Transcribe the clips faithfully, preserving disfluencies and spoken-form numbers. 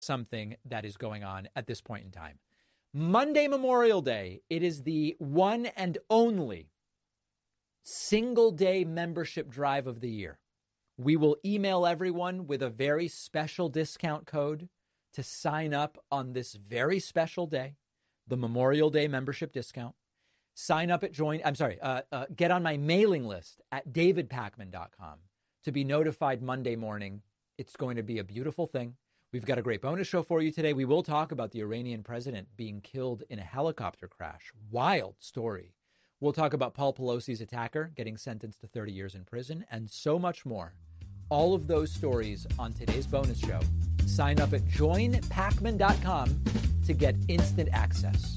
something that is going on at this point in time. Monday, Memorial Day, it is the one and only single day membership drive of the year. We will email everyone with a very special discount code to sign up on this very special day, the Memorial Day membership discount. Sign up at join. I'm sorry, uh, uh, get on my mailing list at david pakman dot com to be notified Monday morning. It's going to be a beautiful thing. We've got a great bonus show for you today. We will talk about the Iranian president being killed in a helicopter crash. Wild story. We'll talk about Paul Pelosi's attacker getting sentenced to thirty years in prison and so much more. All of those stories on today's bonus show. Sign up at join pakman dot com to get instant access.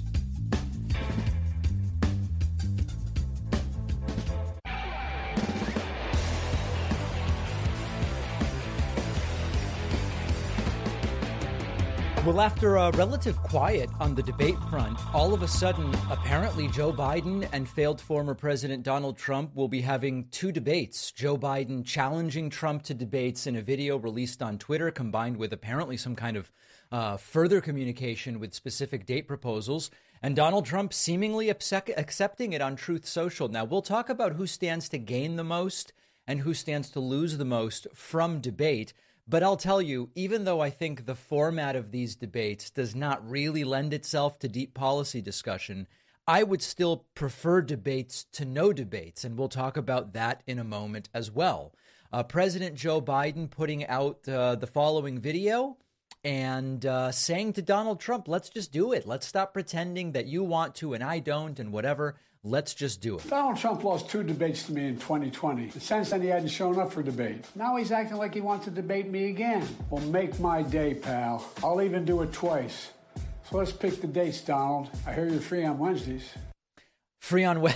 Well, after a relative quiet on the debate front, all of a sudden, apparently Joe Biden and failed former President Donald Trump will be having two debates. Joe Biden challenging Trump to debates in a video released on Twitter, combined with apparently some kind of uh, further communication with specific date proposals, and Donald Trump seemingly accept- accepting it on Truth Social. Now, we'll talk about who stands to gain the most and who stands to lose the most from debate. But I'll tell you, even though I think the format of these debates does not really lend itself to deep policy discussion, I would still prefer debates to no debates. And we'll talk about that in a moment as well. Uh, President Joe Biden putting out uh, the following video and uh, saying to Donald Trump, let's just do it. Let's stop pretending that you want to and I don't and whatever. Let's just do it. Donald Trump lost two debates to me in twenty twenty. Since then, he hadn't shown up for debate. Now he's acting like he wants to debate me again. Well, make my day, pal. I'll even do it twice. So let's pick the dates, Donald. I hear you're free on Wednesdays. Free on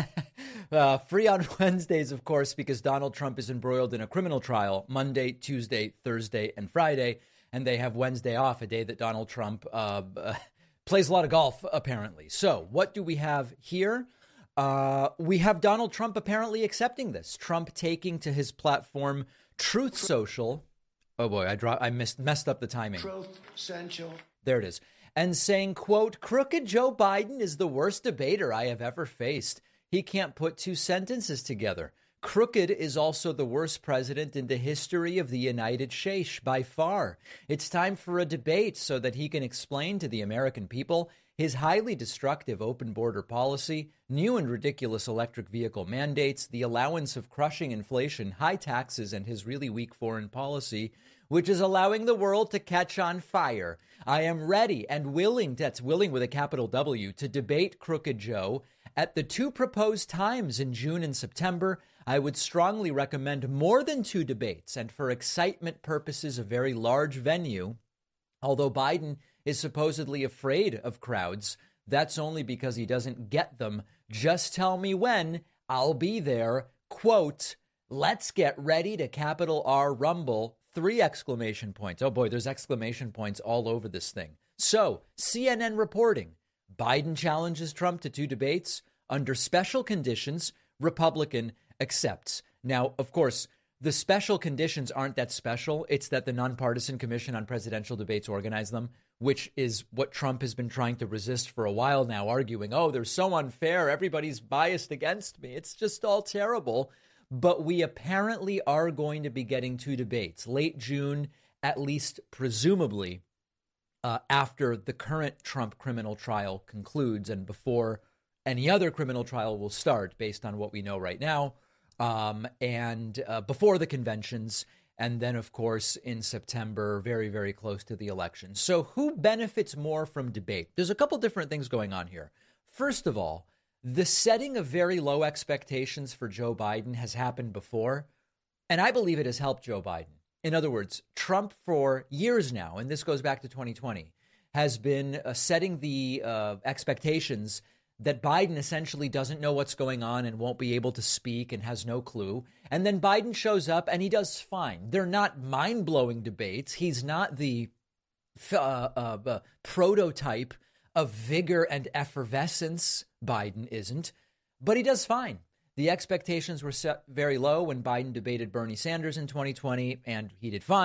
uh, free on Wednesdays, of course, because Donald Trump is embroiled in a criminal trial Monday, Tuesday, Thursday, and Friday. And they have Wednesday off, a day that Donald Trump uh, uh, plays a lot of golf, apparently. So what do we have here? Uh, we have Donald Trump apparently accepting this. Trump taking to his platform Truth Social. Oh, boy, I dro- I missed, messed up the timing. Truth Social. There it is. And saying, quote, crooked Joe Biden is the worst debater I have ever faced. He can't put two sentences together. Crooked is also the worst president in the history of the United States by far. It's time for a debate so that he can explain to the American people his highly destructive open border policy, new and ridiculous electric vehicle mandates, the allowance of crushing inflation, high taxes, and his really weak foreign policy, which is allowing the world to catch on fire. I am ready and willing, that's willing with a capital W, to debate Crooked Joe at the two proposed times in June and September. I would strongly recommend more than two debates, and for excitement purposes, a very large venue. Although Biden is supposedly afraid of crowds, that's only because he doesn't get them. Just tell me when. I'll be there. Quote, let's get ready to capital R Rumble. Three exclamation points. Oh, boy, there's exclamation points all over this thing. So, C N N reporting. Biden challenges Trump to two debates. Under special conditions, Republican accepts. Now, of course, the special conditions aren't that special. It's that the Nonpartisan Commission on Presidential Debates organized them, which is what Trump has been trying to resist for a while now, arguing, oh, they're so unfair. Everybody's biased against me. It's just all terrible. But we apparently are going to be getting two debates late June, at least presumably uh, after the current Trump criminal trial concludes and before any other criminal trial will start based on what we know right now, um, and uh, before the conventions. And then, of course, in September, very, very close to the election. So who benefits more from debate? There's a couple different things going on here. First of all, the setting of very low expectations for Joe Biden has happened before, and I believe it has helped Joe Biden. In other words, Trump for years now, and this goes back to twenty twenty, has been uh, setting the uh, expectations that Biden essentially doesn't know what's going on and won't be able to speak and has no clue. And then Biden shows up and he does fine. They're not mind-blowing debates. He's not the uh, uh, uh, prototype of vigor and effervescence. Biden isn't, but he does fine. The expectations were set very low when Biden debated Bernie Sanders in twenty twenty, and he did fine.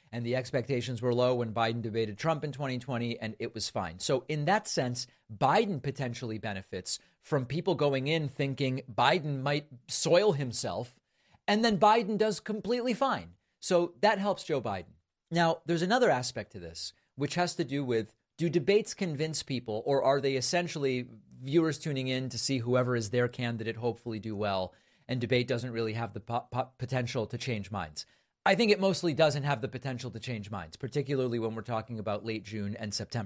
and the expectations were low when Biden debated Trump in twenty twenty, and it was fine. So in that sense, Biden potentially benefits from people going in thinking Biden might soil himself, and then Biden does completely fine. So that helps Joe Biden. Now, there's another aspect to this, which has to do with, do debates convince people, or are they essentially viewers tuning in to see whoever is their candidate hopefully do well, and debate doesn't really have the po- po- potential to change minds? I think it mostly doesn't have the potential to change minds, particularly when we're talking about late June and September.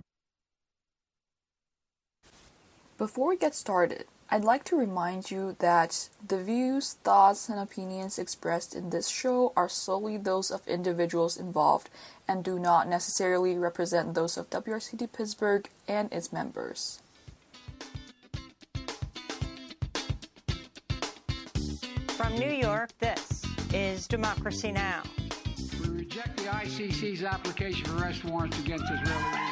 Before we get started, I'd like to remind you that the views, thoughts, and opinions expressed in this show are solely those of individuals involved and do not necessarily represent those of W R C T Pittsburgh and its members. From New York, this is Democracy Now! We reject the I C C's application for arrest warrants against Israeli leaders.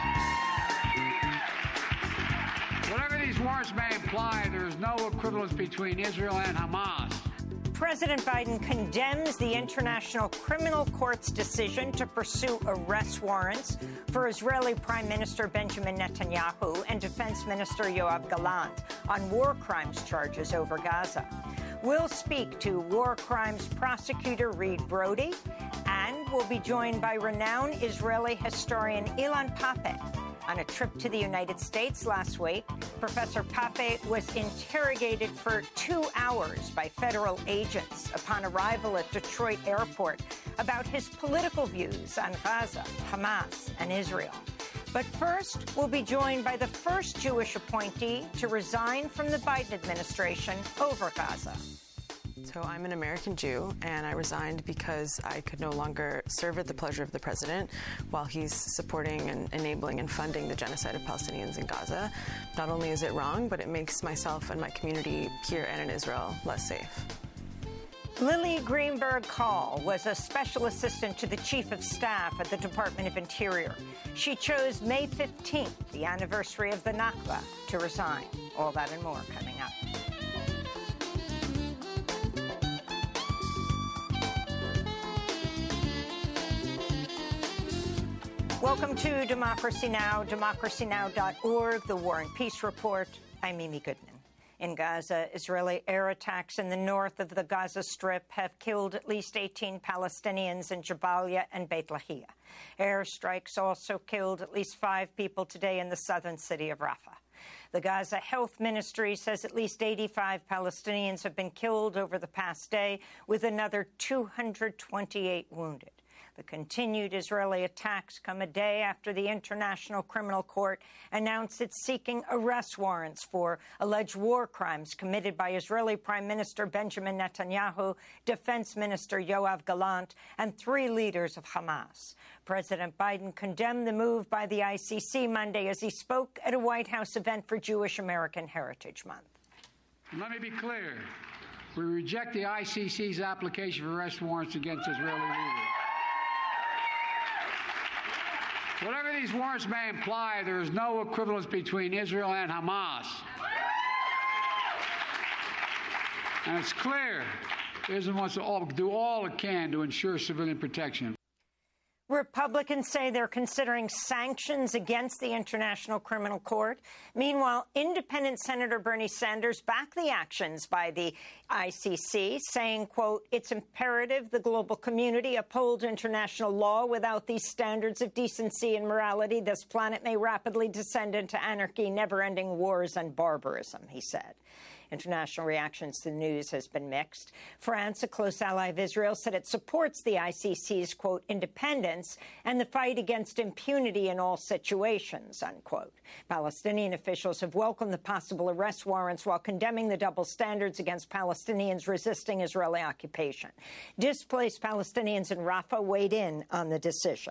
Whatever these warrants may imply, there is no equivalence between Israel and Hamas. President Biden condemns the International Criminal Court's decision to pursue arrest warrants for Israeli Prime Minister Benjamin Netanyahu and Defense Minister Yoav Gallant on war crimes charges over Gaza. We'll speak to war crimes prosecutor Reed Brody, and we'll be joined by renowned Israeli historian Ilan Pappé. On a trip to the United States last week, Professor Pappé was interrogated for two hours by federal agents upon arrival at Detroit Airport about his political views on Gaza, Hamas, and Israel. But first, we'll be joined by the first Jewish appointee to resign from the Biden administration over Gaza. So I'm an American Jew, and I resigned because I could no longer serve at the pleasure of the president while he's supporting and enabling and funding the genocide of Palestinians in Gaza. Not only is it wrong, but it makes myself and my community here and in Israel less safe. Lily Greenberg Call was a special assistant to the chief of staff at the Department of Interior. She chose May fifteenth, the anniversary of the Nakba, to resign. All that and more coming up. Welcome to Democracy Now!, democracy now dot org, the War and Peace Report. I'm Mimi Goodman. In Gaza, Israeli air attacks in the north of the Gaza Strip have killed at least eighteen Palestinians in Jabalia and Beit Lahia. Airstrikes also killed at least five people today in the southern city of Rafah. The Gaza Health Ministry says at least eighty-five Palestinians have been killed over the past day, with another two hundred twenty-eight wounded. The continued Israeli attacks come a day after the International Criminal Court announced it's seeking arrest warrants for alleged war crimes committed by Israeli Prime Minister Benjamin Netanyahu, Defense Minister Yoav Gallant, and three leaders of Hamas. President Biden condemned the move by the I C C Monday as he spoke at a White House event for Jewish American Heritage Month. Let me be clear. We reject the I C C's application for arrest warrants against Israeli leaders. Whatever these warrants may imply, there is no equivalence between Israel and Hamas. And it's clear Israel wants to all, do all it can to ensure civilian protection. Republicans say they're considering sanctions against the International Criminal Court. Meanwhile, independent Senator Bernie Sanders backed the actions by the I C C, saying, quote, it's imperative the global community uphold international law. Without these standards of decency and morality, this planet may rapidly descend into anarchy, never-ending wars, and barbarism, he said. International reactions to the news has been mixed. France, a close ally of Israel, said it supports the I C C's, quote, independence and the fight against impunity in all situations, unquote. Palestinian officials have welcomed the possible arrest warrants while condemning the double standards against Palestinians resisting Israeli occupation. Displaced Palestinians in Rafah weighed in on the decision.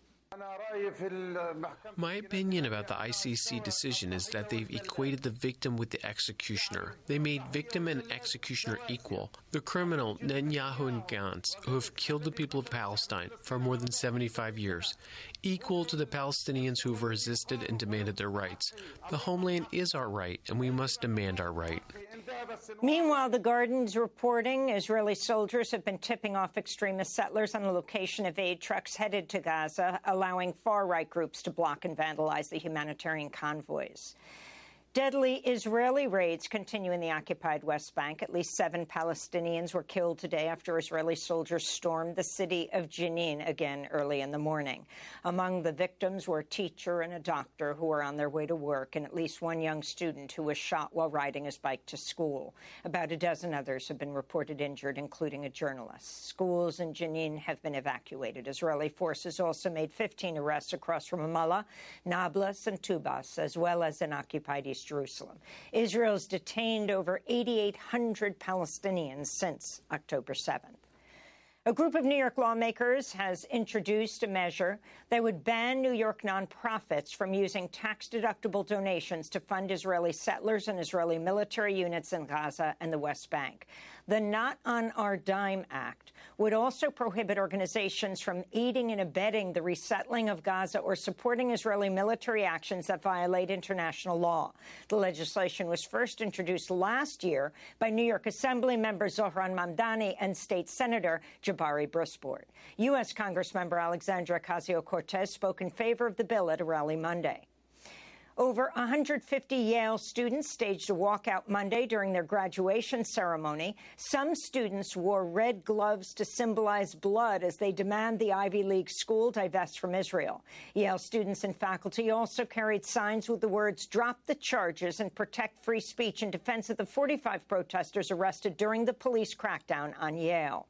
My opinion about the I C C decision is that they've equated the victim with the executioner. They made victim and executioner equal. The criminal, Netanyahu and Gantz, who have killed the people of Palestine for more than seventy-five years. equal to the Palestinians who've resisted and demanded their rights. The homeland is our right, and we must demand our right. Meanwhile, The Guardian's reporting Israeli soldiers have been tipping off extremist settlers on the location of aid trucks headed to Gaza, allowing far-right groups to block and vandalize the humanitarian convoys. Deadly Israeli raids continue in the occupied West Bank. At least seven Palestinians were killed today after Israeli soldiers stormed the city of Jenin again early in the morning. Among the victims were a teacher and a doctor who were on their way to work, and at least one young student who was shot while riding his bike to school. About a dozen others have been reported injured, including a journalist. Schools in Jenin have been evacuated. Israeli forces also made fifteen arrests across from Ramallah, Nablus, and Tubas, as well as in occupied East Jerusalem. Israel's detained over eighty-eight hundred Palestinians since October seventh. A group of New York lawmakers has introduced a measure that would ban New York nonprofits from using tax-deductible donations to fund Israeli settlers and Israeli military units in Gaza and the West Bank. The Not on Our Dime Act would also prohibit organizations from aiding and abetting the resettling of Gaza or supporting Israeli military actions that violate international law. The legislation was first introduced last year by New York Assembly member Zohran Mamdani and State Senator Jabari Brisport. U S Congressmember Alexandra Ocasio-Cortez spoke in favor of the bill at a rally Monday. Over one hundred fifty Yale students staged a walkout Monday during their graduation ceremony. Some students wore red gloves to symbolize blood as they demand the Ivy League school divest from Israel. Yale students and faculty also carried signs with the words, "Drop the charges and protect free speech," in defense of the forty-five protesters arrested during the police crackdown on Yale.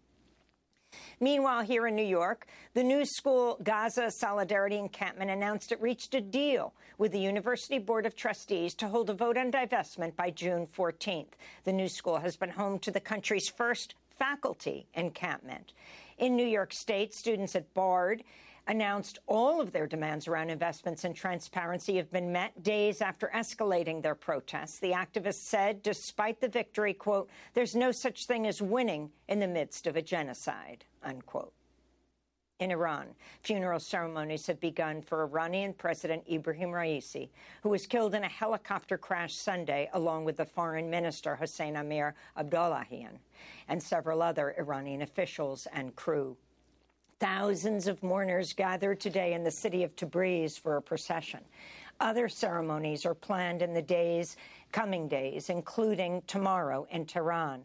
Meanwhile, here in New York, the New School Gaza Solidarity Encampment announced it reached a deal with the University Board of Trustees to hold a vote on divestment by June fourteenth. The New School has been home to the country's first faculty encampment. In New York State, students at Bard announced all of their demands around investments and transparency have been met days after escalating their protests. The activists said, despite the victory, quote, "There's no such thing as winning in the midst of a genocide," unquote. In Iran, funeral ceremonies have begun for Iranian President Ibrahim Raisi, who was killed in a helicopter crash Sunday, along with the foreign minister Hossein Amir Abdollahian and several other Iranian officials and crew. Thousands of mourners gathered today in the city of Tabriz for a procession. Other ceremonies are planned in the days, coming days, including tomorrow in Tehran.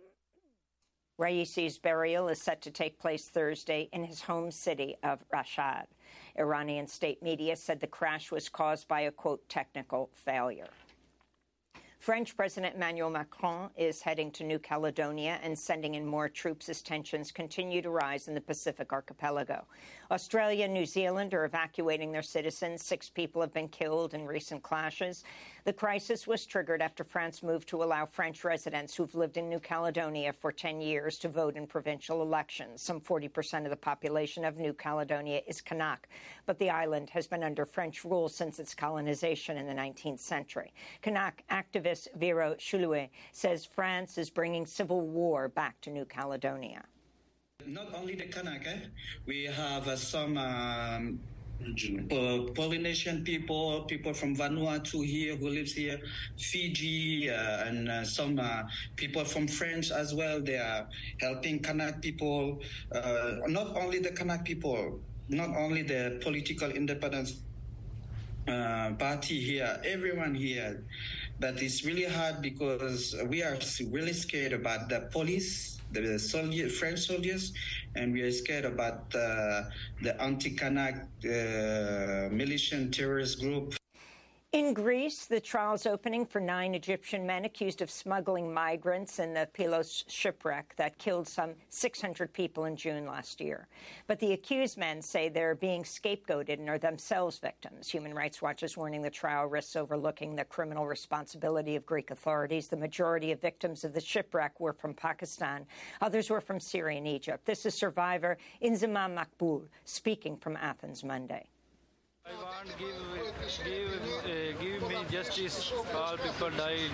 Raisi's burial is set to take place Thursday in his home city of Rashad. Iranian state media said the crash was caused by a, quote, technical failure. French President Emmanuel Macron is heading to New Caledonia and sending in more troops as tensions continue to rise in the Pacific archipelago. Australia and New Zealand are evacuating their citizens. Six people have been killed in recent clashes. The crisis was triggered after France moved to allow French residents who've lived in New Caledonia for ten years to vote in provincial elections. Some forty percent of the population of New Caledonia is Kanak, but the island has been under French rule since its colonization in the nineteenth century. Kanak activist Vero Chouloué says France is bringing civil war back to New Caledonia. Not only the Kanaka, we have uh, some um, uh, Polynesian people, people from Vanuatu here who lives here, Fiji, uh, and uh, some uh, people from France as well. They are helping Kanak people, uh, not only the Kanak people, not only the political independence uh, party here, everyone here. But it's really hard because we are really scared about the police, the soldier, French soldiers, and we are scared about uh, the anti-Kanak uh, militant terrorist group. In Greece, the trial's opening for nine Egyptian men accused of smuggling migrants in the Pylos shipwreck that killed some six hundred people in June last year. But the accused men say they're being scapegoated and are themselves victims. Human Rights Watch is warning the trial risks overlooking the criminal responsibility of Greek authorities. The majority of victims of the shipwreck were from Pakistan. Others were from Syria and Egypt. This is survivor Inzamam Makbul speaking from Athens Monday. I want give give uh, give me justice. All people died.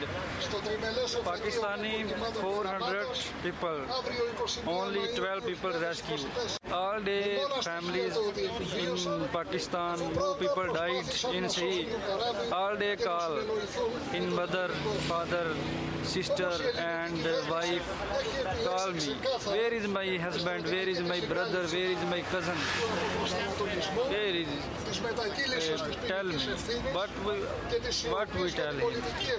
Pakistani four hundred people. Only twelve people rescued. All day families in Pakistan, no people died in sea. All day call in mother, father, sister and wife call me. Where is my husband? Where is my brother? Where is my cousin? Where is uh, tell me. What we, what we tell him.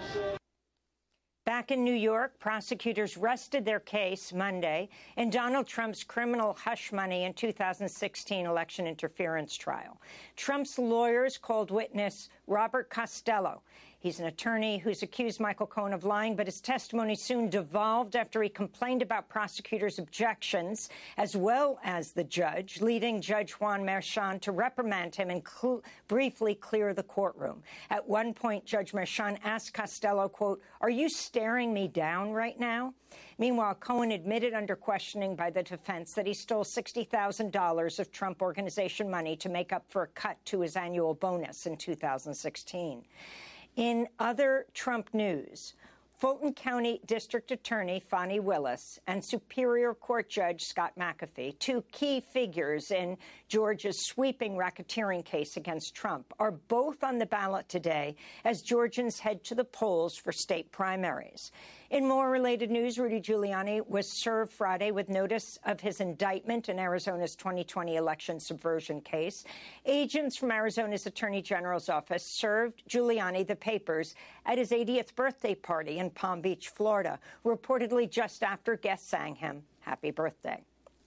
Back in New York, prosecutors rested their case Monday in Donald Trump's criminal hush money in two thousand sixteen election interference trial. Trump's lawyers called witness Robert Costello. He's an attorney who's accused Michael Cohen of lying, but his testimony soon devolved after he complained about prosecutors' objections, as well as the judge, leading Judge Juan Merchan to reprimand him and cl- briefly clear the courtroom. At one point, Judge Merchan asked Costello, quote, "Are you staring me down right now?" Meanwhile, Cohen admitted under questioning by the defense that he stole sixty thousand dollars of Trump Organization money to make up for a cut to his annual bonus in two thousand sixteen. In other Trump news, Fulton County District Attorney Fani Willis and Superior Court Judge Scott McAfee, two key figures in Georgia's sweeping racketeering case against Trump, are both on the ballot today as Georgians head to the polls for state primaries. In more related news, Rudy Giuliani was served Friday with notice of his indictment in Arizona's twenty twenty election subversion case. Agents from Arizona's Attorney General's office served Giuliani the papers at his eightieth birthday party in Palm Beach, Florida, reportedly just after guests sang him happy birthday.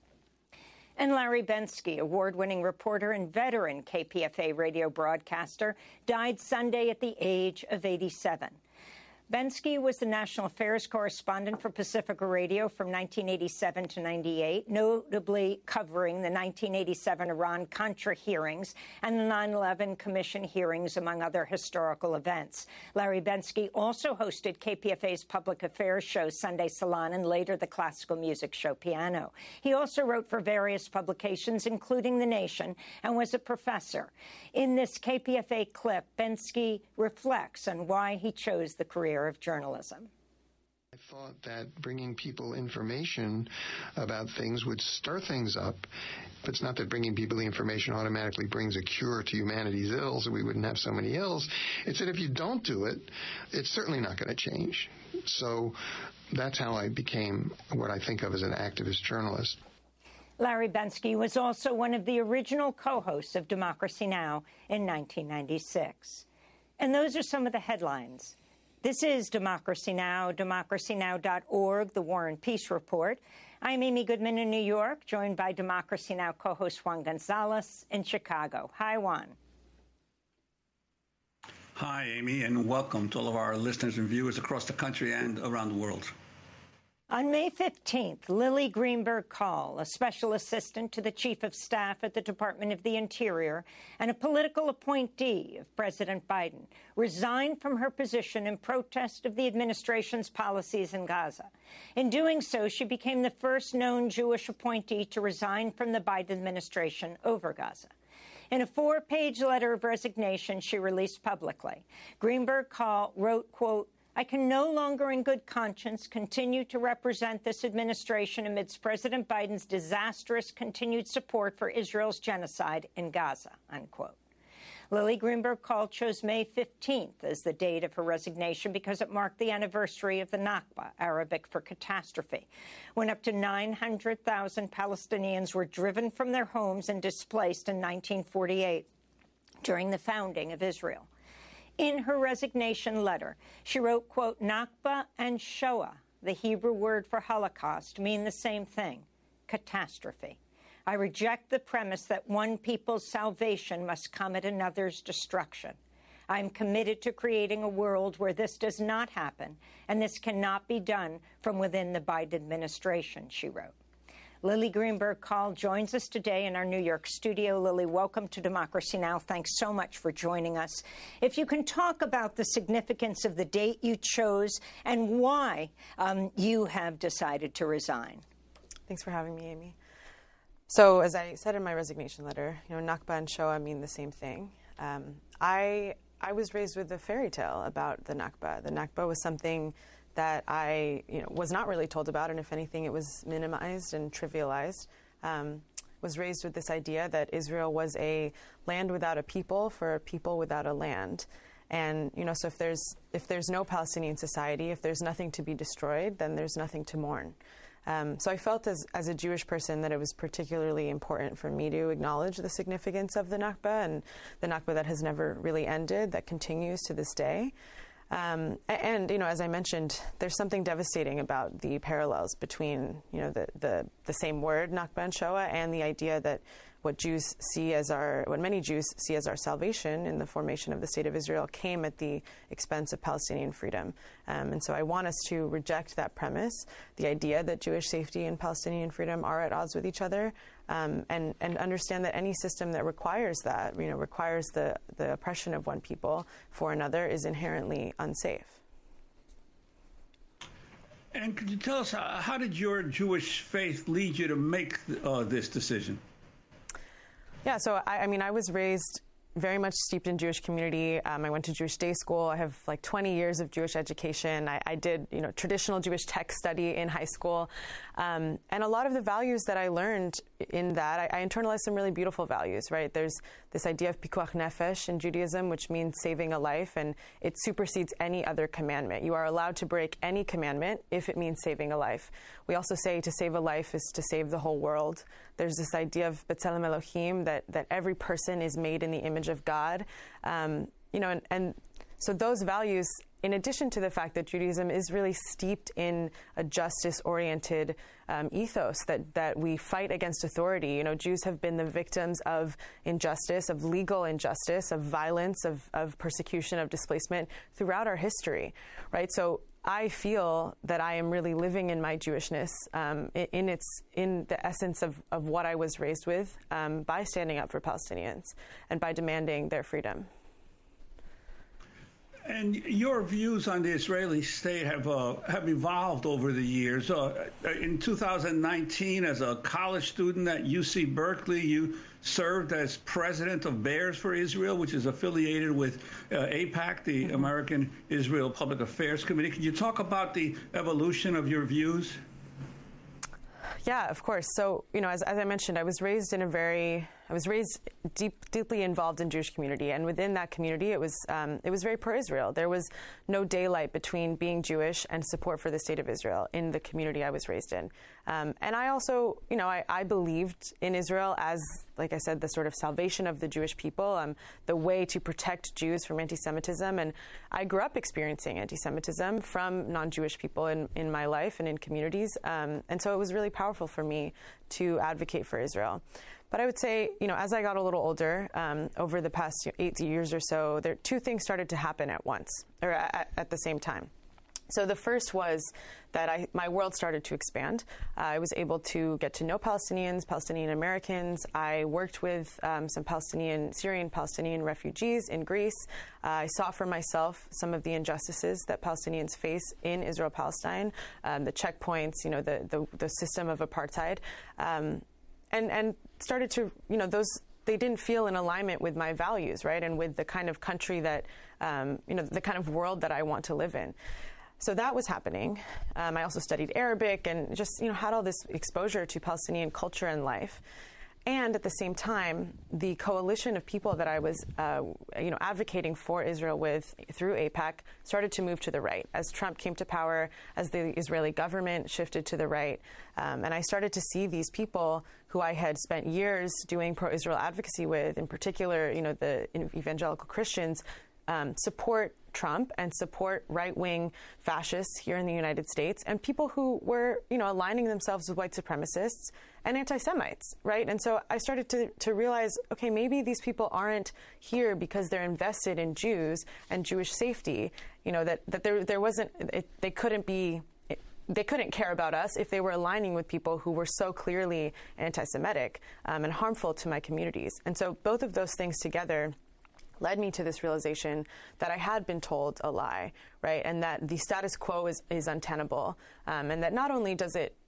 And Larry Bensky, award-winning reporter and veteran K P F A radio broadcaster, died Sunday at the age of eighty-seven. Bensky was the national affairs correspondent for Pacifica Radio from nineteen eighty-seven to ninety-eight, notably covering the nineteen eighty-seven Iran-Contra hearings and the nine eleven Commission hearings, among other historical events. Larry Bensky also hosted K P F A's public affairs show Sunday Salon and later the classical music show Piano. He also wrote for various publications, including The Nation, and was a professor. In this K P F A clip, Bensky reflects on why he chose the career of journalism. I thought that bringing people information about things would stir things up. But it's not that bringing people the information automatically brings a cure to humanity's ills, or we wouldn't have so many ills. It's that if you don't do it, it's certainly not going to change. So that's how I became what I think of as an activist journalist. Larry Bensky was also one of the original co-hosts of Democracy Now! In nineteen ninety-six. And those are some of the headlines. This is Democracy Now!, democracy now dot org, the War and Peace Report. I'm Amy Goodman in New York, joined by Democracy Now! Co-host Juan Gonzalez in Chicago. Hi, Juan. Hi, Amy, and welcome to all of our listeners and viewers across the country and around the world. On May fifteenth, Lily Greenberg Call, a special assistant to the chief of staff at the Department of the Interior and a political appointee of President Biden, resigned from her position in protest of the administration's policies in Gaza. In doing so, she became the first known Jewish appointee to resign from the Biden administration over Gaza. In a four-page letter of resignation she released publicly, Greenberg Call wrote, quote, "I can no longer in good conscience continue to represent this administration amidst President Biden's disastrous continued support for Israel's genocide in Gaza," unquote. Lily Greenberg Call chose May fifteenth as the date of her resignation because it marked the anniversary of the Nakba, Arabic for catastrophe, when up to nine hundred thousand Palestinians were driven from their homes and displaced in nineteen forty-eight during the founding of Israel. In her resignation letter, she wrote, quote, "Nakba and Shoah, the Hebrew word for Holocaust, mean the same thing, catastrophe. I reject the premise that one people's salvation must come at another's destruction. I am committed to creating a world where this does not happen, and this cannot be done from within the Biden administration," she wrote. Lily Greenberg Call joins us today in our New York studio. Lily, welcome to Democracy Now! Thanks so much for joining us. If you can talk about the significance of the date you chose and why um, you have decided to resign. Thanks for having me, Amy. So, as I said in my resignation letter, you know, Nakba and Shoah mean the same thing. Um, I I was raised with a fairy tale about the Nakba. The Nakba was something that I you know, was not really told about, and if anything, it was minimized and trivialized. Um, was raised with this idea that Israel was a land without a people for a people without a land. And, you know, so if there's if there's no Palestinian society, if there's nothing to be destroyed, then there's nothing to mourn. Um, so I felt as, as a Jewish person that it was particularly important for me to acknowledge the significance of the Nakba, and the Nakba that has never really ended, that continues to this day. Um, and, you know, as I mentioned, there's something devastating about the parallels between, you know, the, the, the same word, Nakba and Shoah, and the idea that what Jews see as our, what many Jews see as our salvation in the formation of the State of Israel came at the expense of Palestinian freedom. Um, and so I want us to reject that premise, the idea that Jewish safety and Palestinian freedom are at odds with each other, um, and, and understand that any system that requires that, you know, requires the, the oppression of one people for another is inherently unsafe. And could you tell us, uh, how did your Jewish faith lead you to make uh, this decision? Yeah, so I, I mean, I was raised very much steeped in Jewish community. Um, I went to Jewish day school. I have like twenty years of Jewish education. I, I did, you know, traditional Jewish tech study in high school. Um, and a lot of the values that I learned in that, I, I internalized some really beautiful values, right? There's this idea of pikuach nefesh in Judaism, which means saving a life, and it supersedes any other commandment. You are allowed to break any commandment if it means saving a life. We also say to save a life is to save the whole world. There's this idea of B'Tselem Elohim, that, that every person is made in the image of God. Um, you know, and, and so those values, in addition to the fact that Judaism is really steeped in a justice-oriented um, ethos, that, that we fight against authority. You know, Jews have been the victims of injustice, of legal injustice, of violence, of, of persecution, of displacement throughout our history, right? So I feel that I am really living in my Jewishness, um, in, in its in the essence of, of what I was raised with, um, by standing up for Palestinians and by demanding their freedom. And your views on the Israeli state have uh, have evolved over the years. Uh, in two thousand nineteen, as a college student at U C Berkeley, you served as president of Bears for Israel, which is affiliated with uh, AIPAC, the mm-hmm. American Israel Public Affairs Committee. Can you talk about the evolution of your views? Yeah, of course. So, you know, as, as I mentioned, I was raised in a very, I was raised deep, deeply involved in Jewish community, and within that community, it was, um, it was very pro-Israel. There was no daylight between being Jewish and support for the State of Israel in the community I was raised in. Um, and I also, you know, I, I believed in Israel as, like I said, the sort of salvation of the Jewish people, um, the way to protect Jews from anti-Semitism. And I grew up experiencing anti-Semitism from non-Jewish people in, in my life and in communities. Um, and so it was really powerful for me to advocate for Israel. But I would say, you know, as I got a little older, um, over the past eight years or so, there two things started to happen at once, or at, at the same time. So the first was that I, my world started to expand. Uh, I was able to get to know Palestinians, Palestinian Americans. I worked with um, some Palestinian, Syrian Palestinian refugees in Greece. Uh, I saw for myself some of the injustices that Palestinians face in Israel-Palestine, um, the checkpoints, you know, the, the, the system of apartheid, um, and, and started to, you know, those, they didn't feel in alignment with my values, right, and with the kind of country that, um, you know, the kind of world that I want to live in. So that was happening. Um, I also studied Arabic and just, you know, had all this exposure to Palestinian culture and life. And at the same time, the coalition of people that I was, uh, you know, advocating for Israel with through AIPAC started to move to the right. As Trump came to power, as the Israeli government shifted to the right, um, and I started to see these people who I had spent years doing pro-Israel advocacy with, in particular, you know, the evangelical Christians, um, support Trump and support right-wing fascists here in the United States, and people who were, you know, aligning themselves with white supremacists and anti-Semites, right? And so I started to, to realize, okay, maybe these people aren't here because they're invested in Jews and Jewish safety, you know, that, that there, there wasn't, it, they couldn't be, it, they couldn't care about us if they were aligning with people who were so clearly anti-Semitic um, and harmful to my communities. And so both of those things together led me to this realization that I had been told a lie, right? And that the status quo is, is untenable. Um, and that not only does it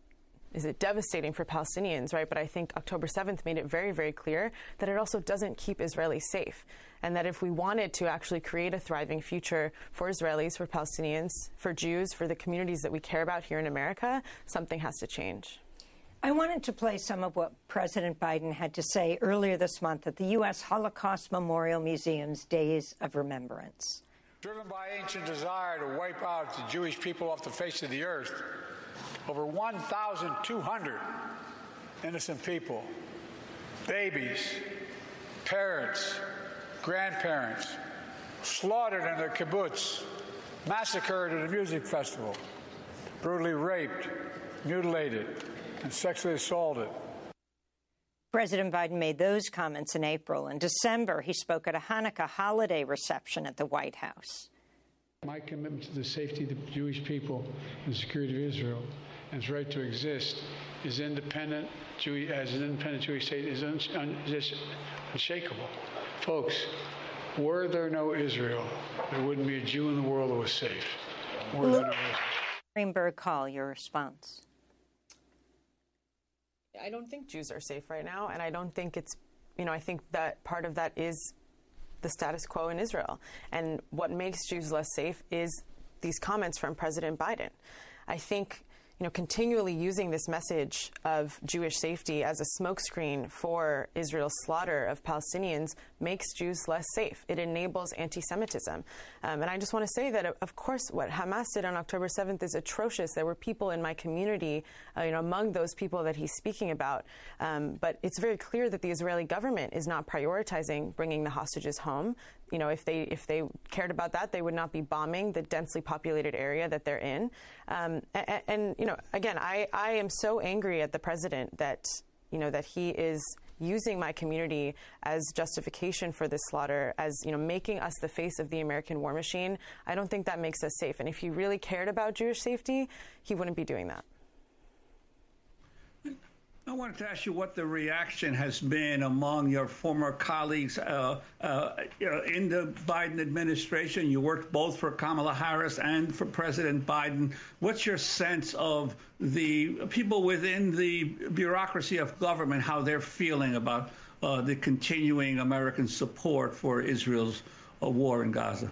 is it devastating for Palestinians, right? But I think October seventh made it very, very clear that it also doesn't keep Israelis safe. And that if we wanted to actually create a thriving future for Israelis, for Palestinians, for Jews, for the communities that we care about here in America, something has to change. I wanted to play some of what President Biden had to say earlier this month at the U S Holocaust Memorial Museum's Days of Remembrance. Driven by ancient desire to wipe out the Jewish people off the face of the earth, over one thousand two hundred innocent people, babies, parents, grandparents, slaughtered in their kibbutz, massacred at a music festival, brutally raped, mutilated, and sexually assaulted. President Biden made those comments in April. In December, he spoke at a Hanukkah holiday reception at the White House. My commitment to the safety of the Jewish people and the security of Israel and its right to exist is independent, as an independent Jewish state, is un, un, just unshakable. Folks, were there no Israel, there wouldn't be a Jew in the world that was safe. Were there no Israel? Greenberg Call, your response. I don't think Jews are safe right now, and I don't think it's, you know, I think that part of that is the status quo in Israel. And what makes Jews less safe is these comments from President Biden. I think, you know, continually using this message of Jewish safety as a smokescreen for Israel's slaughter of Palestinians makes Jews less safe. It enables anti-Semitism. Um, and I just want to say that, of course, what Hamas did on October seventh is atrocious. There were people in my community, uh, you know, among those people that he's speaking about. Um, but it's very clear that the Israeli government is not prioritizing bringing the hostages home. You know, if they if they cared about that, they would not be bombing the densely populated area that they're in. Um, and, and, you know, again, I, I am so angry at the president that, you know, that he is using my community as justification for this slaughter, as, you know, making us the face of the American war machine. I don't think that makes us safe. And if he really cared about Jewish safety, he wouldn't be doing that. I wanted to ask you what the reaction has been among your former colleagues uh, uh, in the Biden administration. You worked both for Kamala Harris and for President Biden. What's your sense of the people within the bureaucracy of government, how they're feeling about uh, the continuing American support for Israel's uh, war in Gaza?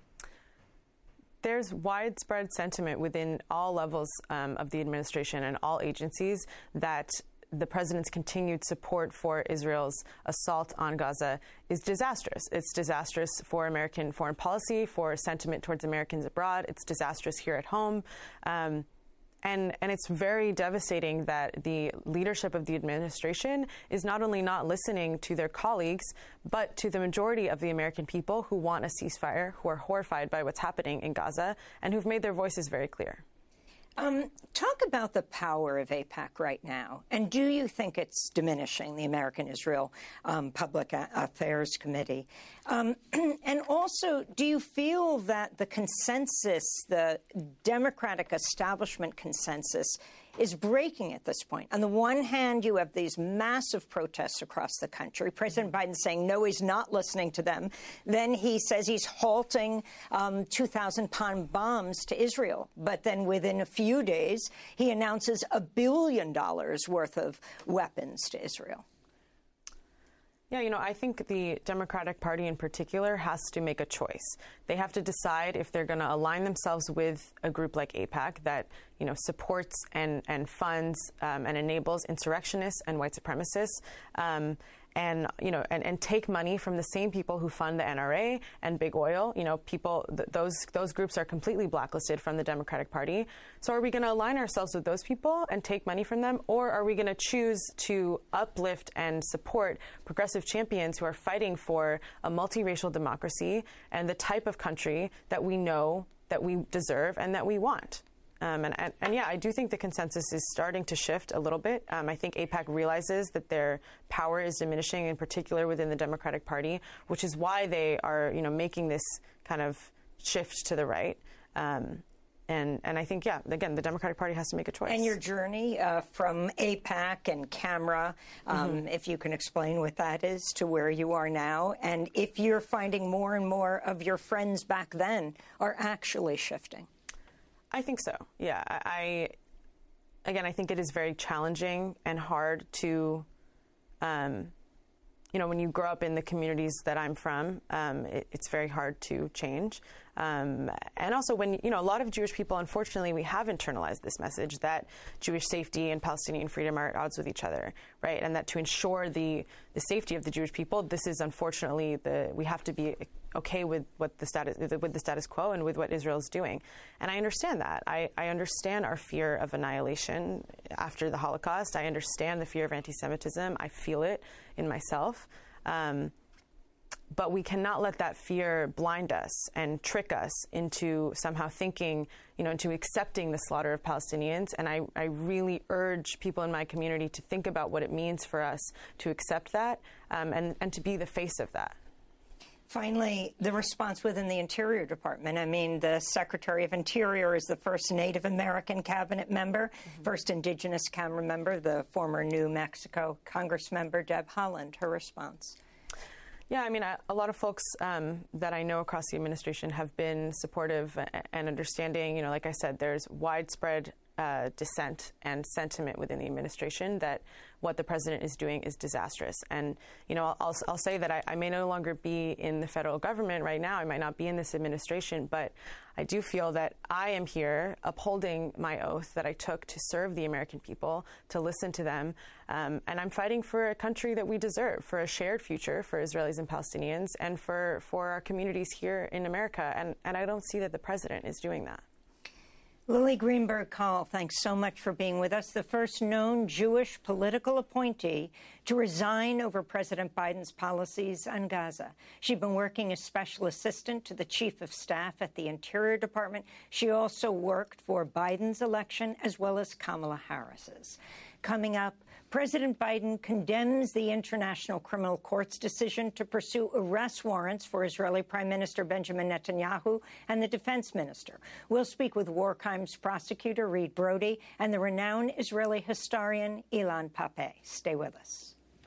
There's widespread sentiment within all levels um, of the administration and all agencies that the president's continued support for Israel's assault on Gaza is disastrous. It's disastrous for American foreign policy, for sentiment towards Americans abroad. It's disastrous here at home. Um, and, and it's very devastating that the leadership of the administration is not only not listening to their colleagues, but to the majority of the American people who want a ceasefire, who are horrified by what's happening in Gaza, and who've made their voices very clear. Um, talk about the power of AIPAC right now, and do you think it's diminishing, the American-Israel um, Public Affairs Committee? Um, and also, do you feel that the consensus, the Democratic establishment consensus, is breaking at this point? On the one hand, you have these massive protests across the country. President Biden saying, no, he's not listening to them. Then he says he's halting um, two thousand pound bombs to Israel. But then within a few days, he announces a billion dollars worth of weapons to Israel. Yeah, you know, I think the Democratic Party in particular has to make a choice. They have to decide if they're going to align themselves with a group like AIPAC that, you know, supports and, and funds um, and enables insurrectionists and white supremacists, um, and, you know, and, and take money from the same people who fund the N R A and big oil. You know, people, th those those groups are completely blacklisted from the Democratic Party. So are we going to align ourselves with those people and take money from them? Or are we going to choose to uplift and support progressive champions who are fighting for a multiracial democracy and the type of country that we know that we deserve and that we want? Um, and, and, and, yeah, I do think the consensus is starting to shift a little bit. Um, I think AIPAC realizes that their power is diminishing, in particular within the Democratic Party, which is why they are, you know, making this kind of shift to the right. Um, and, and I think, yeah, again, the Democratic Party has to make a choice. And your journey uh, from AIPAC and CAMRA, um, mm-hmm. if you can explain what that is, to where you are now, and if you're finding more and more of your friends back then are actually shifting. I think so. Yeah, I, again, I think it is very challenging and hard to, um, you know, when you grow up in the communities that I'm from, um, it, it's very hard to change. Um, and also when, you know, a lot of Jewish people, unfortunately, we have internalized this message that Jewish safety and Palestinian freedom are at odds with each other, right? And that to ensure the, the safety of the Jewish people, this is unfortunately the, we have to be okay with what the status, with the status quo and with what Israel is doing. And I understand that. I, I understand our fear of annihilation after the Holocaust. I understand the fear of anti-Semitism. I feel it in myself. Um, But we cannot let that fear blind us and trick us into somehow thinking, you know, into accepting the slaughter of Palestinians. And I, I really urge people in my community to think about what it means for us to accept that um, and, and to be the face of that. Finally, the response within the Interior Department. I mean, the Secretary of Interior is the first Native American cabinet member, mm-hmm. first Indigenous cabinet member, the former New Mexico Congress member, Deb Haaland. Her response. Yeah, I mean, a, a lot of folks um, that I know across the administration have been supportive and understanding. You know, like I said, there's widespread uh, dissent and sentiment within the administration that what the president is doing is disastrous. And, you know, I'll, I'll say that I, I may no longer be in the federal government right now. I might not be in this administration, but I do feel that I am here upholding my oath that I took to serve the American people, to listen to them. Um, and I'm fighting for a country that we deserve, for a shared future for Israelis and Palestinians, and for, for our communities here in America. And, and I don't see that the president is doing that. Lily Greenberg Caul, thanks so much for being with us. The first known Jewish political appointee to resign over President Biden's policies on Gaza. She'd been working as special assistant to the chief of staff at the Interior Department. She also worked for Biden's election as well as Kamala Harris's. Coming up, President Biden condemns the International Criminal Court's decision to pursue arrest warrants for Israeli Prime Minister Benjamin Netanyahu and the defense minister. We'll speak with war crimes prosecutor Reed Brody and the renowned Israeli historian Ilan Pappé. Stay with us.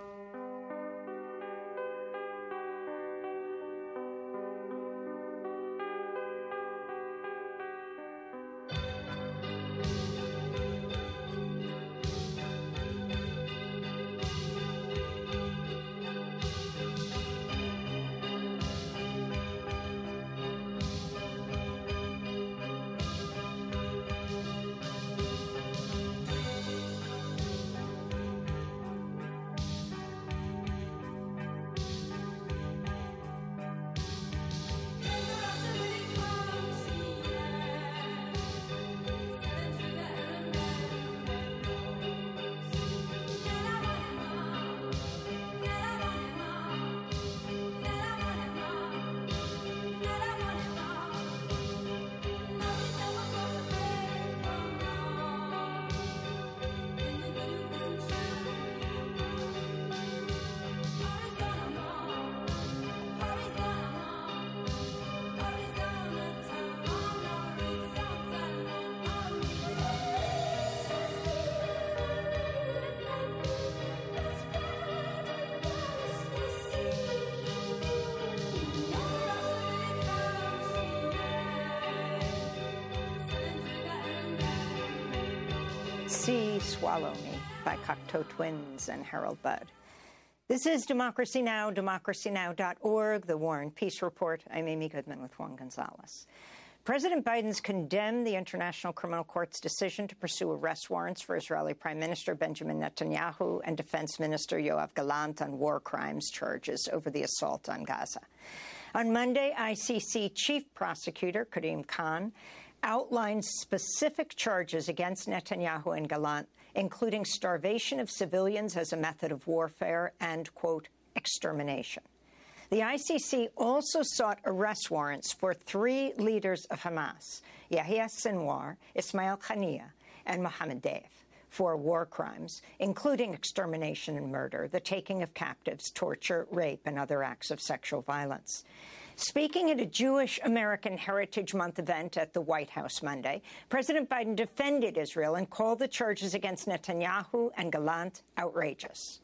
See Swallow Me by Cocteau Twins and Harold Budd. This is Democracy Now!, democracy now dot org, the War and Peace Report. I'm Amy Goodman with Juan Gonzalez. President Biden's condemned the International Criminal Court's decision to pursue arrest warrants for Israeli Prime Minister Benjamin Netanyahu and Defense Minister Yoav Gallant on war crimes charges over the assault on Gaza. On Monday, I C C Chief Prosecutor Karim Khan outlined specific charges against Netanyahu and Gallant, including starvation of civilians as a method of warfare and, quote, extermination. The I C C also sought arrest warrants for three leaders of Hamas, Yahya Sinwar, Ismail Haniyeh, and Mohammed Deif, for war crimes, including extermination and murder, the taking of captives, torture, rape, and other acts of sexual violence. Speaking at a Jewish American Heritage Month event at the White House Monday, President Biden defended Israel and called the charges against Netanyahu and Gallant outrageous.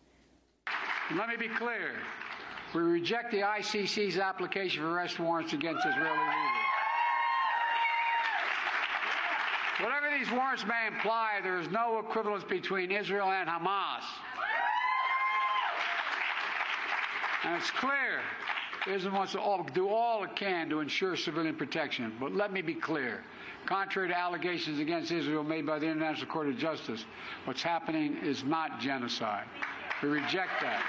Let me be clear. We reject the I C C's application for arrest warrants against Israeli leaders. Whatever these warrants may imply, there is no equivalence between Israel and Hamas. And it's clear Israel wants to all, do all it can to ensure civilian protection. But let me be clear. Contrary to allegations against Israel made by the International Court of Justice, what's happening is not genocide. We reject that.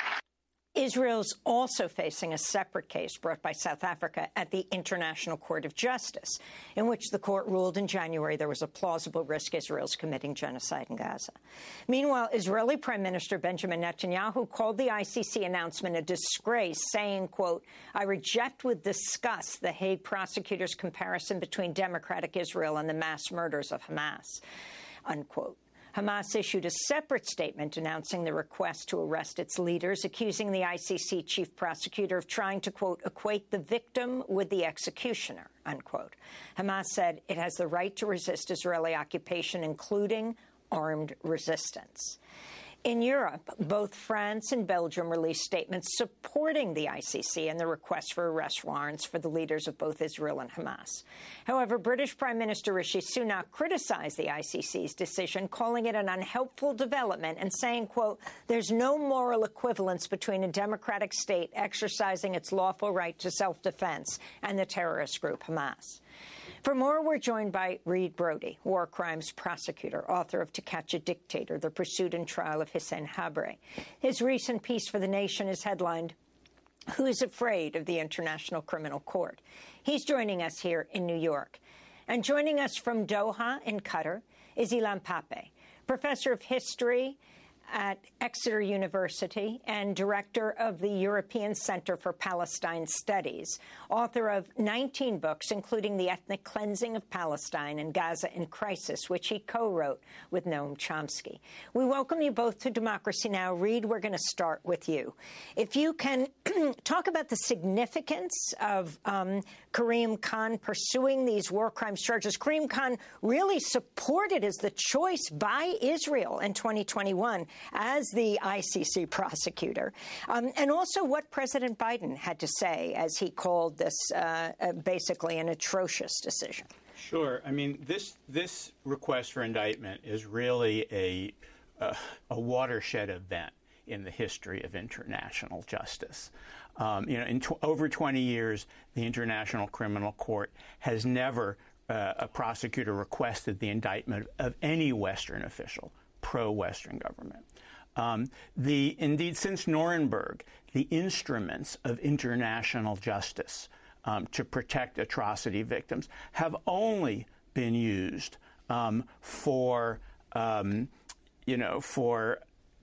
Israel's also facing a separate case brought by South Africa at the International Court of Justice, in which the court ruled in January there was a plausible risk Israel's committing genocide in Gaza. Meanwhile, Israeli Prime Minister Benjamin Netanyahu called the I C C announcement a disgrace, saying, quote, "I reject with disgust the Hague prosecutors' comparison between democratic Israel and the mass murders of Hamas," unquote. Hamas issued a separate statement announcing the request to arrest its leaders, accusing the I C C chief prosecutor of trying to, quote, equate the victim with the executioner, unquote. Hamas said it has the right to resist Israeli occupation, including armed resistance. In Europe, both France and Belgium released statements supporting the I C C and the request for arrest warrants for the leaders of both Israel and Hamas. However, British Prime Minister Rishi Sunak criticized the I C C's decision, calling it an unhelpful development and saying, quote, "There's no moral equivalence between a democratic state exercising its lawful right to self-defense and the terrorist group Hamas." For more, we're joined by Reed Brody, war crimes prosecutor, author of To Catch a Dictator, The Pursuit and Trial of Hissène Habré. His recent piece for The Nation is headlined, "Who's Afraid of the International Criminal Court?" He's joining us here in New York. And joining us from Doha in Qatar is Ilan Pappé, professor of history at Exeter University and director of the European Center for Palestine Studies, author of nineteen books, including The Ethnic Cleansing of Palestine and Gaza in Crisis, which he co-wrote with Noam Chomsky. We welcome you both to Democracy Now! Reed, we're going to start with you. If you can talk about the significance of um, Karim Khan pursuing these war crimes charges. Karim Khan really supported as the choice by Israel in twenty twenty-one as the I C C prosecutor, um, and also what President Biden had to say as he called this uh, uh, basically an atrocious decision. Sure. I mean, this this request for indictment is really a uh, a watershed event in the history of international justice. Um, you know, in tw- over twenty years, the International Criminal Court has never uh, a prosecutor requested the indictment of any Western official, pro-Western government. Um, the indeed, since Nuremberg, the instruments of international justice um, to protect atrocity victims have only been used um, for, um, you know, for.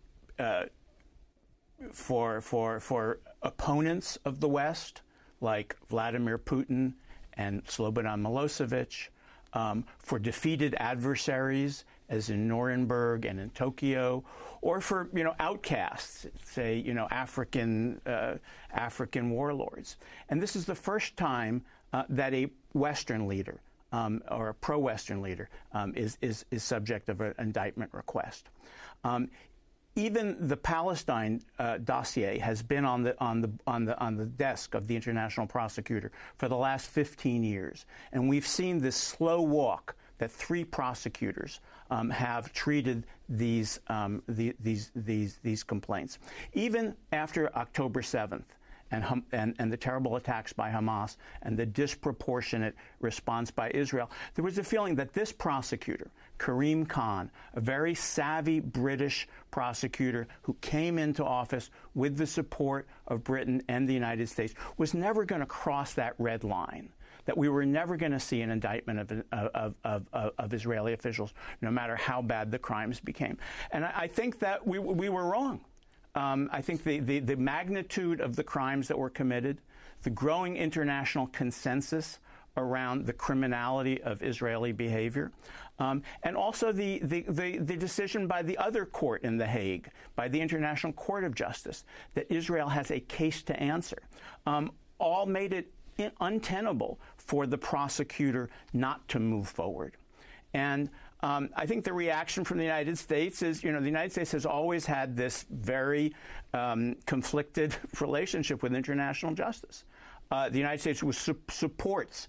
Uh, For, for for opponents of the West, like Vladimir Putin and Slobodan Milosevic, um, for defeated adversaries, as in Nuremberg and in Tokyo, or for you know outcasts, say you know African uh, African warlords. And this is the first time uh, that a Western leader um, or a pro-Western leader um, is is is subject of an indictment request. Um, Even the Palestine uh, dossier has been on the on the on the on the desk of the international prosecutor for the last fifteen years, and we've seen this slow walk that three prosecutors um, have treated these um, the, these these these complaints, even after October seventh. And, and, and the terrible attacks by Hamas and the disproportionate response by Israel, there was a feeling that this prosecutor, Karim Khan, a very savvy British prosecutor who came into office with the support of Britain and the United States, was never going to cross that red line, that we were never going to see an indictment of, of, of, of, of Israeli officials, no matter how bad the crimes became. And I, I think that we, we were wrong. Um, I think the, the, the magnitude of the crimes that were committed, the growing international consensus around the criminality of Israeli behavior, um, and also the, the, the, the decision by the other court in The Hague, by the International Court of Justice, that Israel has a case to answer, um, all made it untenable for the prosecutor not to move forward. And Um, I think the reaction from the United States is, you know, the United States has always had this very um, conflicted relationship with international justice. Uh, the United States was su- supports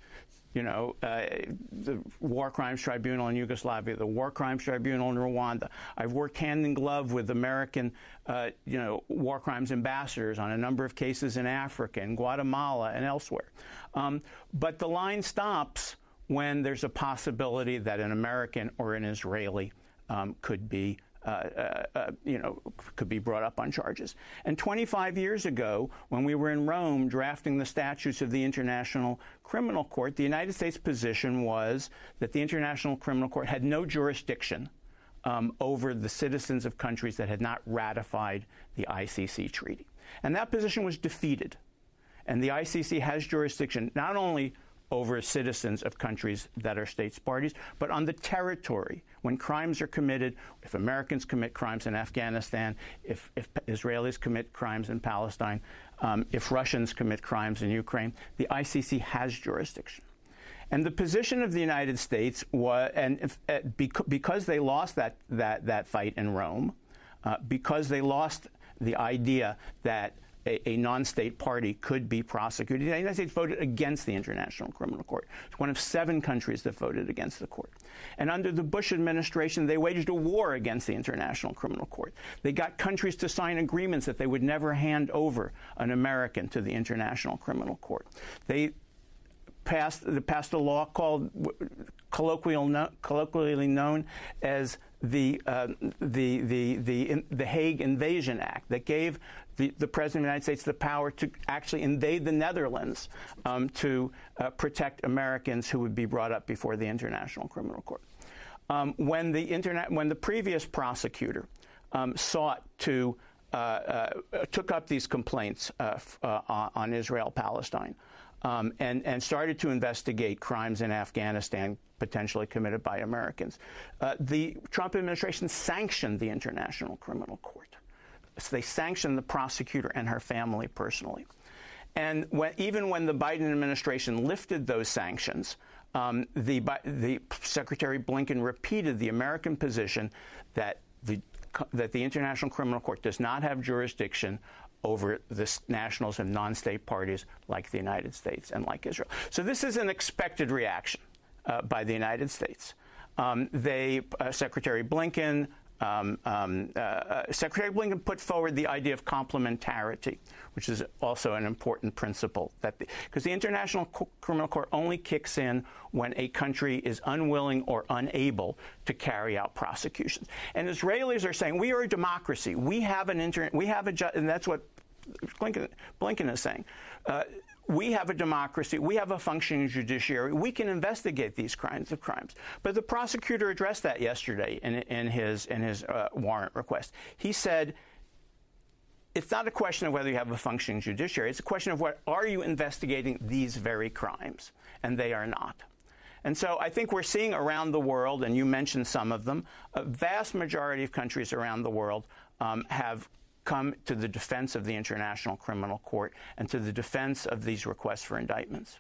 you know, uh, the War Crimes Tribunal in Yugoslavia, the War Crimes Tribunal in Rwanda. I've worked hand in glove with American, uh, you know, war crimes ambassadors on a number of cases in Africa and Guatemala and elsewhere. Um, but the line stops when there's a possibility that an American or an Israeli um, could be Uh, uh, uh, you know, could be brought up on charges. And twenty-five years ago, when we were in Rome drafting the statutes of the International Criminal Court, the United States position was that the International Criminal Court had no jurisdiction um, over the citizens of countries that had not ratified the I C C treaty. And that position was defeated. And the I C C has jurisdiction not only over citizens of countries that are states parties, but on the territory. When crimes are committed, if Americans commit crimes in Afghanistan, if, if Israelis commit crimes in Palestine, um, if Russians commit crimes in Ukraine, the I C C has jurisdiction. And the position of the United States was, and if, uh, bec- because they lost that, that, that fight in Rome, uh, because they lost the idea that A, a non-state party could be prosecuted. The United States voted against the International Criminal Court. It's one of seven countries that voted against the court. And under the Bush administration, they waged a war against the International Criminal Court. They got countries to sign agreements that they would never hand over an American to the International Criminal Court. They passed, they passed a law called, colloquial no, colloquially known as the, uh, the, the, the, the Hague Invasion Act, that gave The, the President of the United States the power to actually invade the Netherlands um, to uh, protect Americans who would be brought up before the International Criminal Court. Um, when the internet, when the previous prosecutor um, sought to uh, uh, took up these complaints uh, f- uh, on Israel-Palestine um, and and started to investigate crimes in Afghanistan potentially committed by Americans, uh, the Trump administration sanctioned the International Criminal Court. So they sanctioned the prosecutor and her family personally. And when, even when the Biden administration lifted those sanctions, um, the, the Secretary Blinken repeated the American position that the, that the International Criminal Court does not have jurisdiction over the nationals of non-state parties like the United States and like Israel. So this is an expected reaction uh, by the United States. Um, they, uh, Secretary Blinken, Um, um, uh, Secretary Blinken put forward the idea of complementarity, which is also an important principle, that because the, the International C- Criminal Court only kicks in when a country is unwilling or unable to carry out prosecutions. And Israelis are saying, we are a democracy. We have an inter- we have a ju- and that's what Blinken, Blinken is saying. Uh, We have a democracy. We have a functioning judiciary. We can investigate these kinds of crimes. But the prosecutor addressed that yesterday in, in his, in his uh, warrant request. He said, it's not a question of whether you have a functioning judiciary. It's a question of what are you investigating these very crimes? And they are not. And so I think we're seeing around the world, and you mentioned some of them, a vast majority of countries around the world um, have come to the defense of the International Criminal Court and to the defense of these requests for indictments.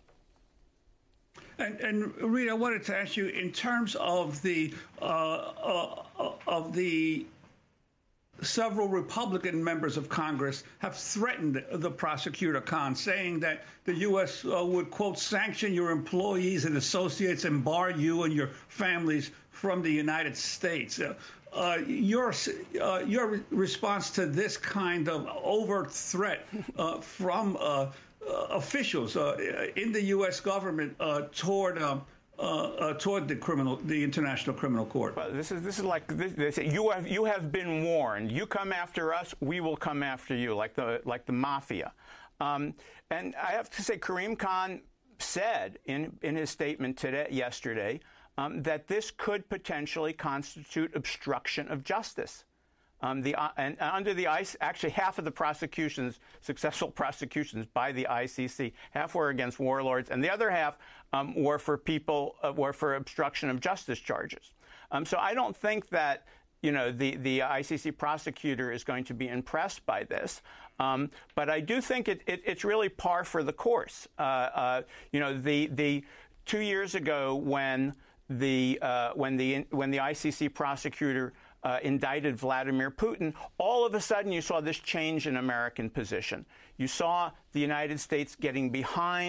And, and Reed, I wanted to ask you, in terms of the uh, uh, of the several Republican members of Congress have threatened the prosecutor Khan, saying that the U S uh, would, quote, sanction your employees and associates and bar you and your families from the United States. Uh, Uh, your uh, your response to this kind of overt threat uh, from uh, uh, officials uh, in the U S government uh, toward um, uh, uh, toward the criminal, the International Criminal Court. Well, this is this is like this, they say, you have you have been warned. You come after us, we will come after you, like the like the mafia. Um, and I have to say, Karim Khan said in in his statement today yesterday. Um, that this could potentially constitute obstruction of justice. Um, the, uh, and under the I C C, actually half of the prosecutions, successful prosecutions by the I C C, half were against warlords, and the other half um, were for people, uh, were for obstruction of justice charges. Um, so I don't think that, you know, the, the I C C prosecutor is going to be impressed by this. Um, but I do think it, it, it's really par for the course. Uh, uh, you know, the, the two years ago when The uh, when the when the I C C prosecutor uh, indicted Vladimir Putin, all of a sudden you saw this change in American position. You saw the United States getting behind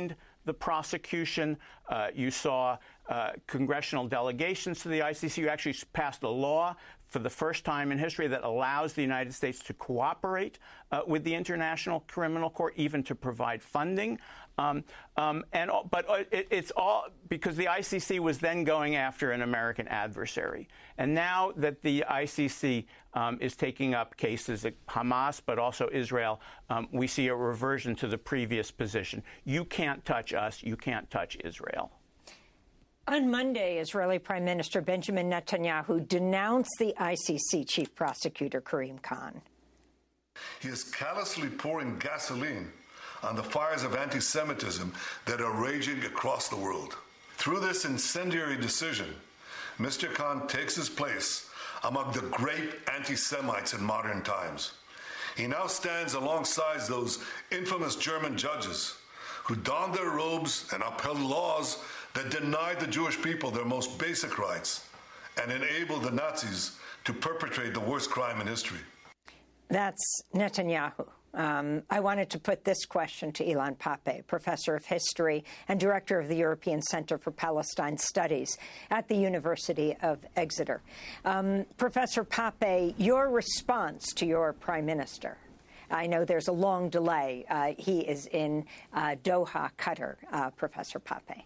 the prosecution. Uh, you saw uh, congressional delegations to the I C C. You actually passed a law for the first time in history that allows the United States to cooperate uh, with the International Criminal Court, even to provide funding. Um, um, and but it, it's all because the I C C was then going after an American adversary, and now that the I C C um, is taking up cases at Hamas, but also Israel, um, we see a reversion to the previous position. You can't touch us. You can't touch Israel. On Monday, Israeli Prime Minister Benjamin Netanyahu denounced the I C C chief prosecutor, Karim Khan. He is callously pouring gasoline on the fires of anti-Semitism that are raging across the world. Through this incendiary decision, Mister Khan takes his place among the great anti-Semites in modern times. He now stands alongside those infamous German judges who donned their robes and upheld laws that denied the Jewish people their most basic rights and enabled the Nazis to perpetrate the worst crime in history. That's Netanyahu. Um, I wanted to put this question to Ilan Pappé, professor of history and director of the European Center for Palestine Studies at the University of Exeter. Um, Professor Pappé, your response to your prime minister. I know there's a long delay. Uh, he is in uh, Doha, Qatar, uh, Professor Pappé.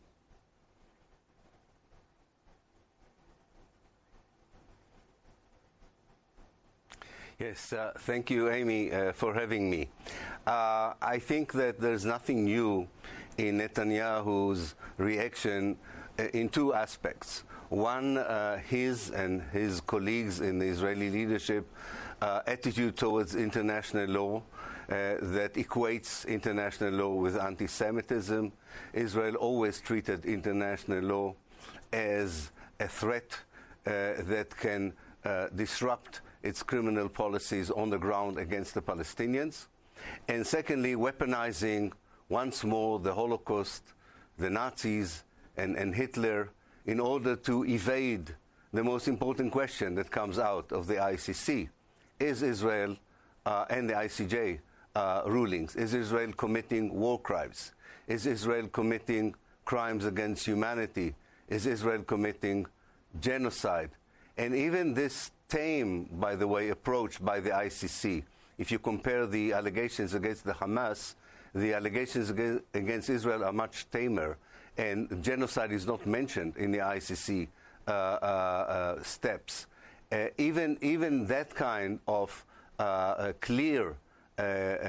Yes, uh, thank you, Amy, uh, for having me. Uh, I think that there's nothing new in Netanyahu's reaction uh, in two aspects. One, uh, his and his colleagues in the Israeli leadership uh, attitude towards international law uh, that equates international law with anti-Semitism. Israel always treated international law as a threat uh, that can uh, disrupt its criminal policies on the ground against the Palestinians. And secondly, weaponizing once more the Holocaust, the Nazis, and, and Hitler in order to evade the most important question that comes out of the I C C. Is Israel uh, and the I C J uh, rulings, is Israel committing war crimes? Is Israel committing crimes against humanity? Is Israel committing genocide? And even this tame, by the way, approach by the I C C. If you compare the allegations against the Hamas, the allegations against Israel are much tamer, and genocide is not mentioned in the I C C uh, uh, uh, steps. Uh, even, even that kind of uh, uh, clear uh, uh,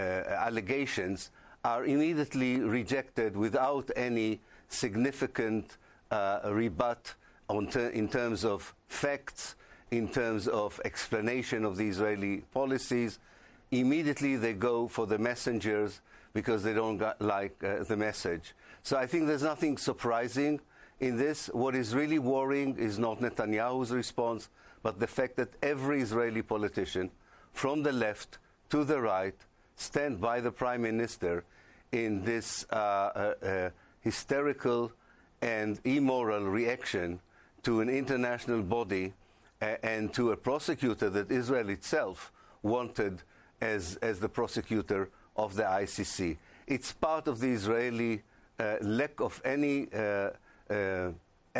allegations are immediately rejected without any significant uh, rebut on ter in terms of facts, in terms of explanation of the Israeli policies. Immediately they go for the messengers because they don't got, like uh, the message. So I think there's nothing surprising in this. What is really worrying is not Netanyahu's response, but the fact that every Israeli politician, from the left to the right, stand by the prime minister in this uh, uh, uh, hysterical and immoral reaction to an international body uh, and to a prosecutor that Israel itself wanted as, as the prosecutor of the I C C. It's part of the Israeli uh, lack of any uh, uh,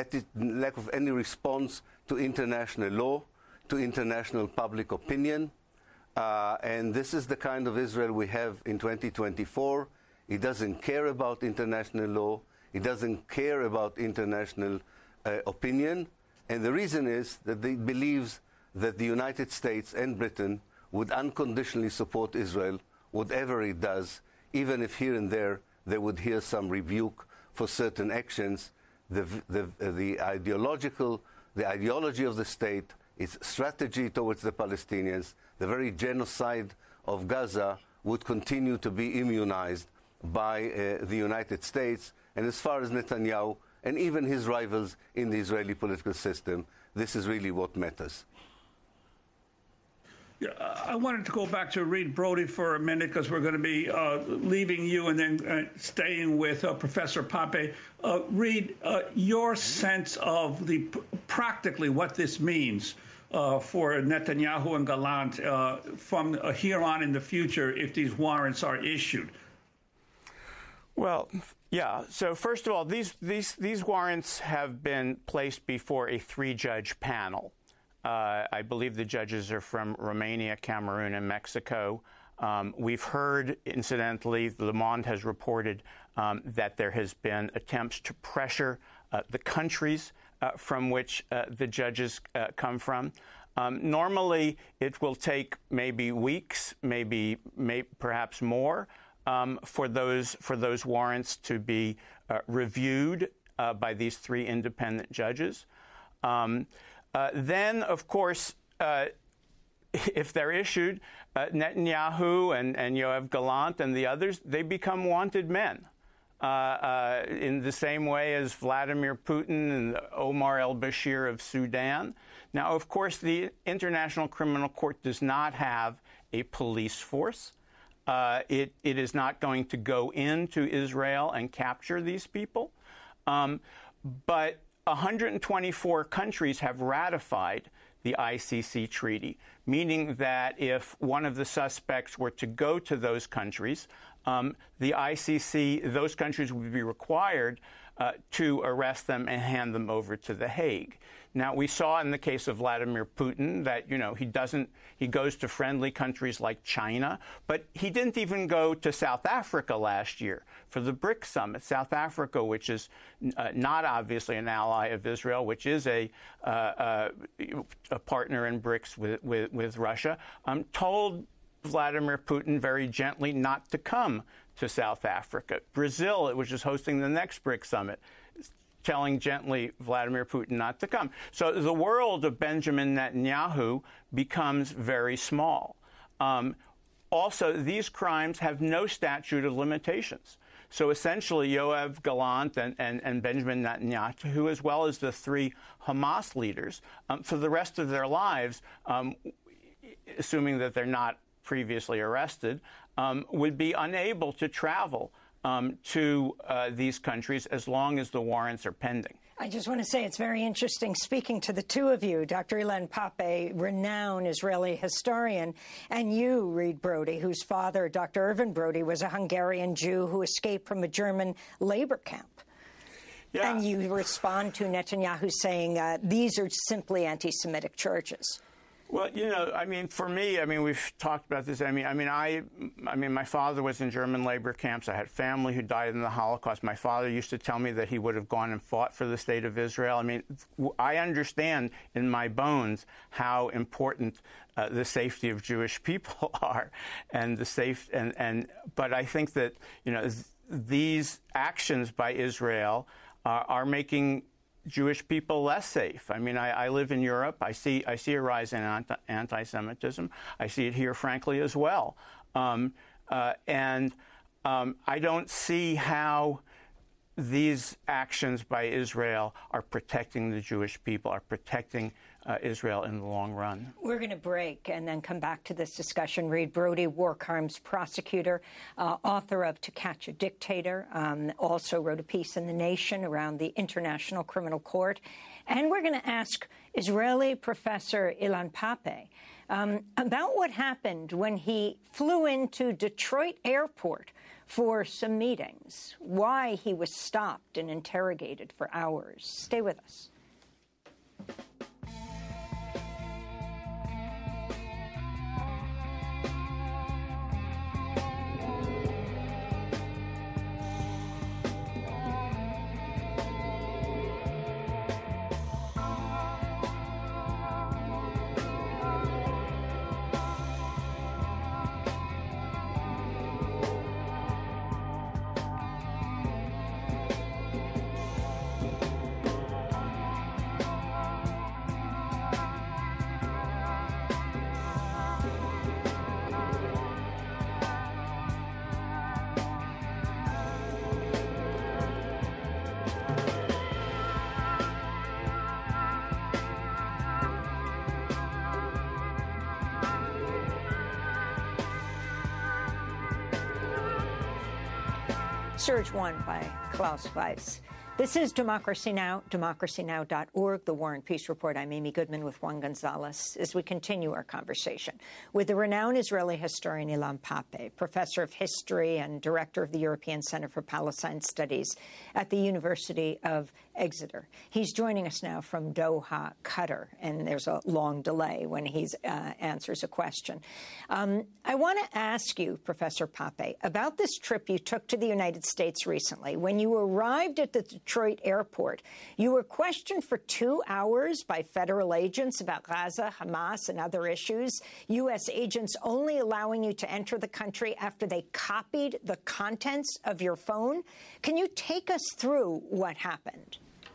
lack of any response to international law, to international public opinion, uh, and this is the kind of Israel we have in twenty twenty-four. He doesn't care about international law. He doesn't care about international uh, opinion, and the reason is that he believes that the United States and Britain would unconditionally support Israel, whatever it does, even if here and there they would hear some rebuke for certain actions. The, the, the ideological, the ideology of the state, its strategy towards the Palestinians, the very genocide of Gaza would continue to be immunized by uh, the United States. And as far as Netanyahu and even his rivals in the Israeli political system, this is really what matters. Yeah, I wanted to go back to Reed Brody for a minute because we're going to be uh, leaving you and then uh, staying with uh, Professor Pappé. Uh, Reed, uh, your sense of the practically what this means uh, for Netanyahu and Gallant uh, from uh, here on in the future if these warrants are issued. Well, Yeah. So first of all, these these these warrants have been placed before a three-judge panel. Uh, I believe the judges are from Romania, Cameroon, and Mexico. Um, we've heard, incidentally, Le Monde has reported um, that there has been attempts to pressure uh, the countries uh, from which uh, the judges uh, come from. Um, normally, it will take maybe weeks, maybe may, perhaps more, um, for those for those warrants to be uh, reviewed uh, by these three independent judges. Um, uh, then, of course, uh, if they're issued, uh, Netanyahu and, and Yoav Gallant and the others, they become wanted men. Uh, uh, in the same way as Vladimir Putin and Omar al-Bashir of Sudan. Now, of course, the International Criminal Court does not have a police force. Uh, it, it is not going to go into Israel and capture these people. Um, but one hundred twenty-four countries have ratified the I C C treaty, meaning that if one of the suspects were to go to those countries, um, the I C C, those countries would be required uh, to arrest them and hand them over to The Hague. Now, we saw in the case of Vladimir Putin that, you know, he doesn't, he goes to friendly countries like China, but he didn't even go to South Africa last year for the BRICS summit. South Africa, which is uh, not obviously an ally of Israel, which is a, uh, uh, a partner in BRICS with, with, with Russia, um, told Vladimir Putin very gently not to come to South Africa. Brazil, which is hosting the next BRICS summit, telling gently Vladimir Putin not to come. So the world of Benjamin Netanyahu becomes very small. Um, also, these crimes have no statute of limitations. So essentially, Yoav Gallant and, and, and Benjamin Netanyahu, as well as the three Hamas leaders, um, for the rest of their lives, um, assuming that they're not previously arrested, um, would be unable to travel Um, to uh, these countries as long as the warrants are pending. I just want to say it's very interesting speaking to the two of you, Doctor Ilan Pappé, renowned Israeli historian, and you, Reed Brody, whose father, Doctor Irvin Brody, was a Hungarian Jew who escaped from a German labor camp. Yeah. And you respond to Netanyahu saying uh, these are simply anti-Semitic charges. Well, you know, I mean, for me, I mean, we've talked about this. I mean, I mean, I, I mean, my father was in German labor camps. I had family who died in the Holocaust. My father used to tell me that he would have gone and fought for the state of Israel. I mean, I understand in my bones how important uh, the safety of Jewish people are, and the safe, and and. But I think that you know th- these actions by Israel uh, are making Jewish people less safe. I mean, I, I live in Europe. I see I see a rise in anti- anti-Semitism. I see it here, frankly, as well. Um, uh, and um, I don't see how these actions by Israel are protecting the Jewish people, are protecting uh, Israel in the long run. We're going to break and then come back to this discussion. Reed Brody, war crimes prosecutor, uh, author of To Catch a Dictator, um, also wrote a piece in The Nation around the International Criminal Court. And we're going to ask Israeli professor Ilan Pappé um, about what happened when he flew into Detroit Airport for some meetings, why he was stopped and interrogated for hours. Stay with us. Surge One by Klaus Weiss. This is Democracy Now!, democracy now dot org, The War and Peace Report. I'm Amy Goodman with Juan Gonzalez as we continue our conversation with the renowned Israeli historian Ilan Pappé, professor of history and director of the European Center for Palestine Studies at the University of Exeter. He's joining us now from Doha, Qatar, and there's a long delay when he uh, answers a question. Um, I want to ask you, Professor Pappé, about this trip you took to the United States recently. When you arrived at the Detroit airport, you were questioned for two hours by federal agents about Gaza, Hamas, and other issues, U S agents only allowing you to enter the country after they copied the contents of your phone. Can you take us through what happened?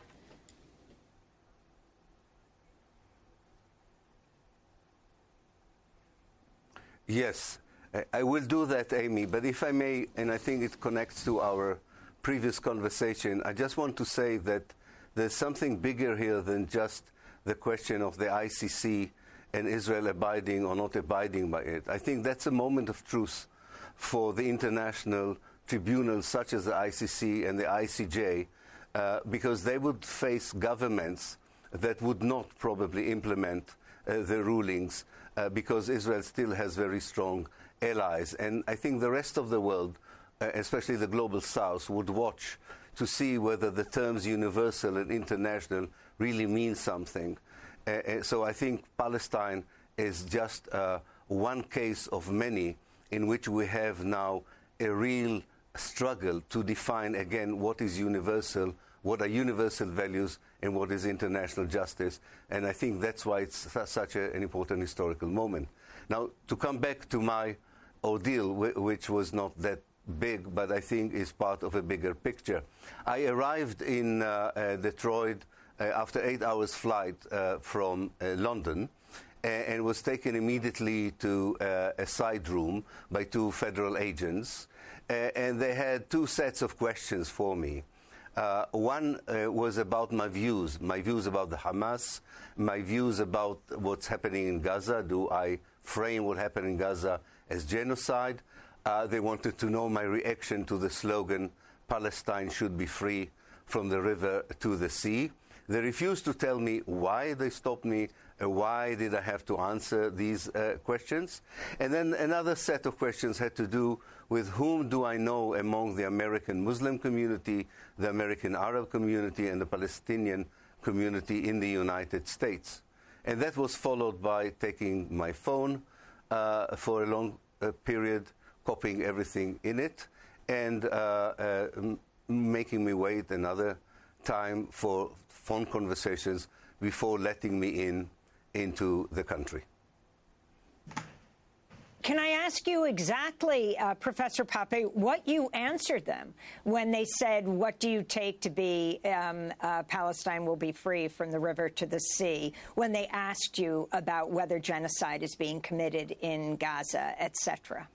Yes, I will do that, Amy. But if I may, and I think it connects to our previous conversation, I just want to say that there's something bigger here than just the question of the I C C and Israel abiding or not abiding by it. I think that's a moment of truth for the international tribunals such as the I C C and the I C J, uh, because they would face governments that would not probably implement uh, the rulings uh, because Israel still has very strong allies. And I think the rest of the world, uh, especially the global south, would watch to see whether the terms universal and international really mean something. Uh, so I think Palestine is just uh, one case of many in which we have now a real struggle to define again what is universal, what are universal values, and what is international justice. And I think that's why it's such a, an important historical moment. Now, to come back to my ordeal, which was not that big, but I think is part of a bigger picture. I arrived in uh, uh, Detroit uh, after eight hours flight uh, from uh, London, and, and was taken immediately to uh, a side room by two federal agents, uh, and they had two sets of questions for me. Uh, one uh, was about my views, my views about the Hamas, my views about what's happening in Gaza. Do I frame what happened in Gaza as genocide? Uh, they wanted to know my reaction to the slogan, Palestine should be free from the river to the sea. They refused to tell me why they stopped me, uh, why did I have to answer these uh, questions. And then another set of questions had to do with whom do I know among the American Muslim community, the American Arab community, and the Palestinian community in the United States. And that was followed by taking my phone uh, for a long uh, period, copying everything in it, and uh, uh, m- making me wait another time for phone conversations before letting me in into the country. Can I ask you exactly, uh, Professor Pappé, what you answered them when they said, what do you take to be um, uh, Palestine will be free from the river to the sea, when they asked you about whether genocide is being committed in Gaza, et cetera?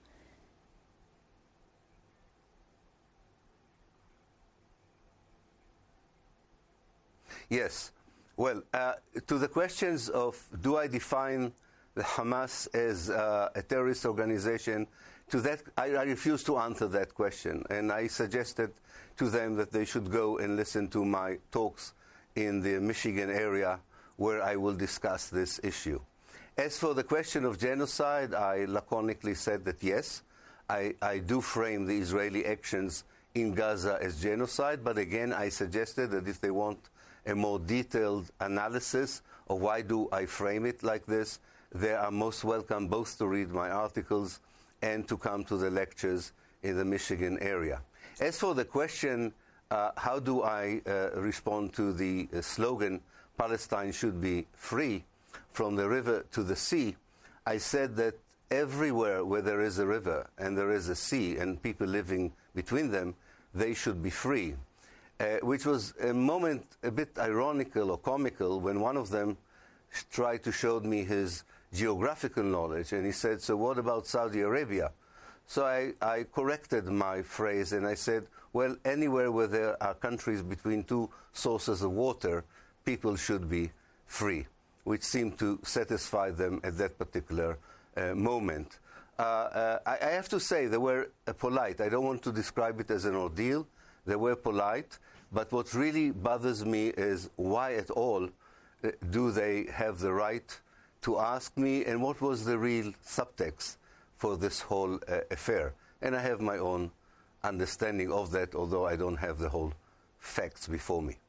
Yes. Well, uh, to the questions of do I define the Hamas as uh, a terrorist organization, to that I, I refuse to answer that question. And I suggested to them that they should go and listen to my talks in the Michigan area where I will discuss this issue. As for the question of genocide, I laconically said that yes, I, I do frame the Israeli actions in Gaza as genocide, but again I suggested that if they want a more detailed analysis of why do I frame it like this, they are most welcome both to read my articles and to come to the lectures in the Michigan area. As for the question, uh, how do I uh, respond to the uh, slogan, Palestine should be free from the river to the sea, I said that everywhere where there is a river and there is a sea and people living between them, they should be free. Uh, which was a moment a bit ironical or comical when one of them sh- tried to show me his geographical knowledge, and he said, so what about Saudi Arabia? So I, I corrected my phrase and I said, well, anywhere where there are countries between two sources of water, people should be free, which seemed to satisfy them at that particular uh, moment. Uh, uh, I, I have to say they were uh, polite. I don't want to describe it as an ordeal. They were polite, But what really bothers me is why at all uh, do they have the right to ask me, and what was the real subtext for this whole uh, affair? And I have my own understanding of that, although I don't have the whole facts before me.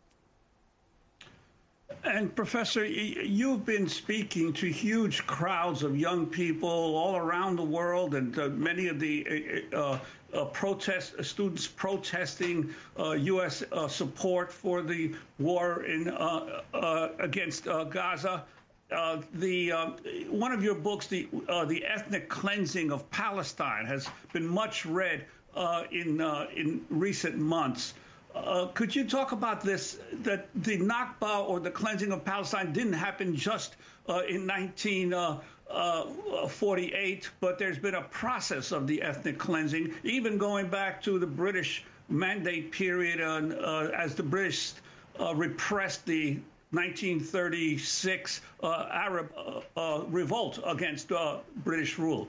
And Professor, you've been speaking to huge crowds of young people all around the world, and uh, many of the uh, uh, protest uh, students protesting uh, U S uh, support for the war in uh, uh, against uh, Gaza. Uh, the uh, one of your books, the uh, the ethnic cleansing of Palestine, has been much read uh, in uh, in recent months. Uh, could you talk about this, that the Nakba, or the cleansing of Palestine, didn't happen just uh, in nineteen forty-eight, but there's been a process of the ethnic cleansing, even going back to the British Mandate period uh, uh, as the British uh, repressed the nineteen thirty-six uh, Arab uh, uh, revolt against uh, British rule.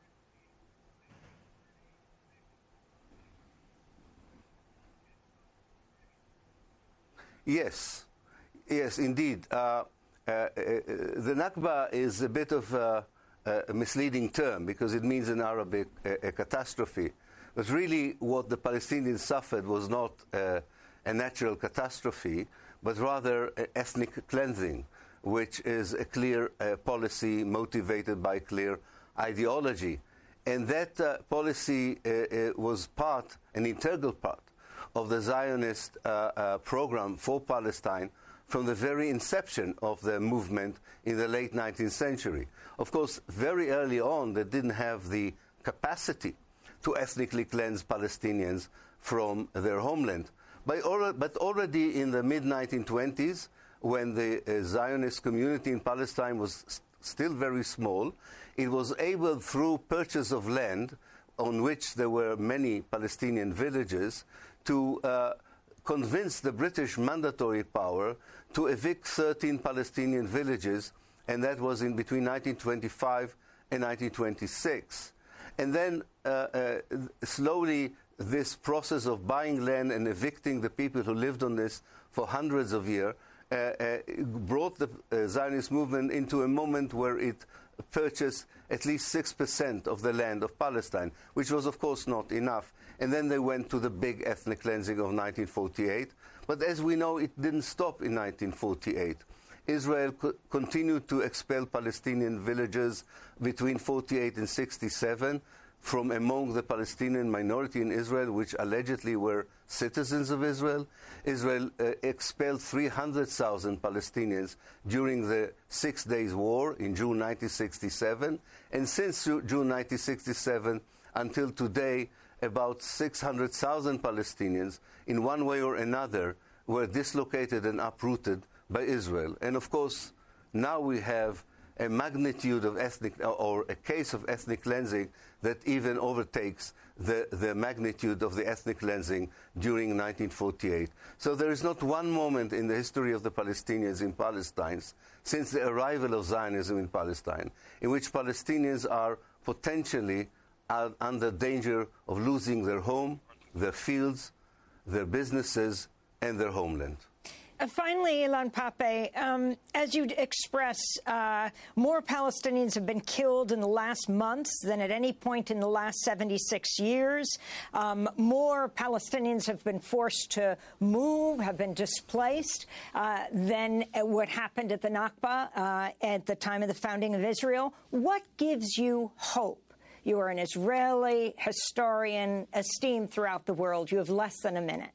Yes, yes, indeed. Uh, uh, uh, the Nakba is a bit of a, a misleading term because it means in Arabic a, a catastrophe. But really what the Palestinians suffered was not uh, a natural catastrophe, but rather ethnic cleansing, which is a clear uh, policy motivated by clear ideology. And that uh, policy uh, uh, was part, an integral part, of the Zionist uh, uh, program for Palestine from the very inception of the movement in the late nineteenth century. Of course, very early on, they didn't have the capacity to ethnically cleanse Palestinians from their homeland. But already in the mid nineteen twenties, when the uh, Zionist community in Palestine was st- still very small, it was able, through purchase of land, on which there were many Palestinian villages, to uh, convince the British mandatory power to evict thirteen Palestinian villages, and that was in between nineteen twenty-five and nineteen twenty-six. And then uh, uh, slowly this process of buying land and evicting the people who lived on this for hundreds of years uh, uh, brought the uh, Zionist movement into a moment where it purchased at least six percent of the land of Palestine, which was of course not enough. And then they went to the big ethnic cleansing of nineteen forty-eight. But as we know, it didn't stop in nineteen forty-eight. Israel co- continued to expel Palestinian villages between forty-eight and sixty-seven from among the Palestinian minority in Israel, which allegedly were citizens of Israel. Israel uh, expelled three hundred thousand Palestinians during the Six Days War in June nineteen sixty-seven. And since June nineteen sixty-seven until today, about six hundred thousand Palestinians, in one way or another, were dislocated and uprooted by Israel. And of course, now we have a magnitude of ethnic, or a case of ethnic cleansing that even overtakes the, the magnitude of the ethnic cleansing during nineteen forty-eight. So there is not one moment in the history of the Palestinians in Palestine, since the arrival of Zionism in Palestine, in which Palestinians are potentially are under danger of losing their home, their fields, their businesses, and their homeland. Uh, finally, Ilan Pappé, um, as you express, uh, more Palestinians have been killed in the last months than at any point in the last seventy-six years. Um, more Palestinians have been forced to move, have been displaced, uh, than what happened at the Nakba uh, at the time of the founding of Israel. What gives you hope? You are an Israeli historian esteemed throughout the world. You have less than a minute.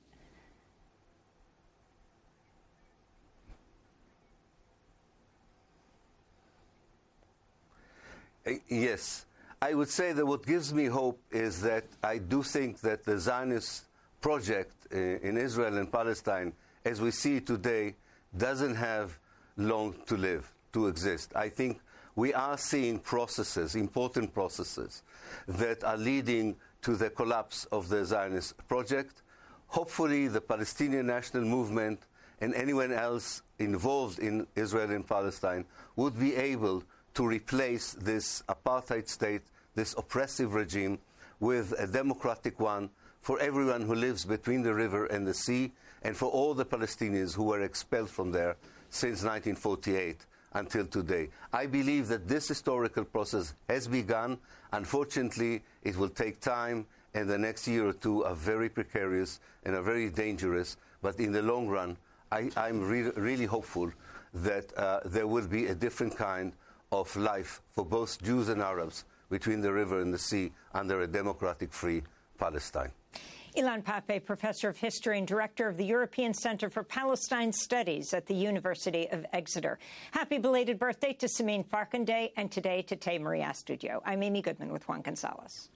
Yes. I would say that what gives me hope is that I do think that the Zionist project in Israel and Palestine, as we see it today, doesn't have long to live, to exist. I think we are seeing processes, important processes, that are leading to the collapse of the Zionist project. Hopefully, the Palestinian National Movement and anyone else involved in Israel and Palestine would be able to replace this apartheid state, this oppressive regime, with a democratic one for everyone who lives between the river and the sea, and for all the Palestinians who were expelled from there since nineteen forty-eight until today. I believe that this historical process has begun. Unfortunately, it will take time, and the next year or two are very precarious and are very dangerous. But in the long run, I, I'm re- really hopeful that uh, there will be a different kind of life for both Jews and Arabs between the river and the sea under a democratic, free Palestine. Ilan Pappé, professor of history and director of the European Center for Palestine Studies at the University of Exeter. Happy belated birthday to Samin Farkhande, and today to Tay-Marie Astudio. I'm Amy Goodman with Juan Gonzalez.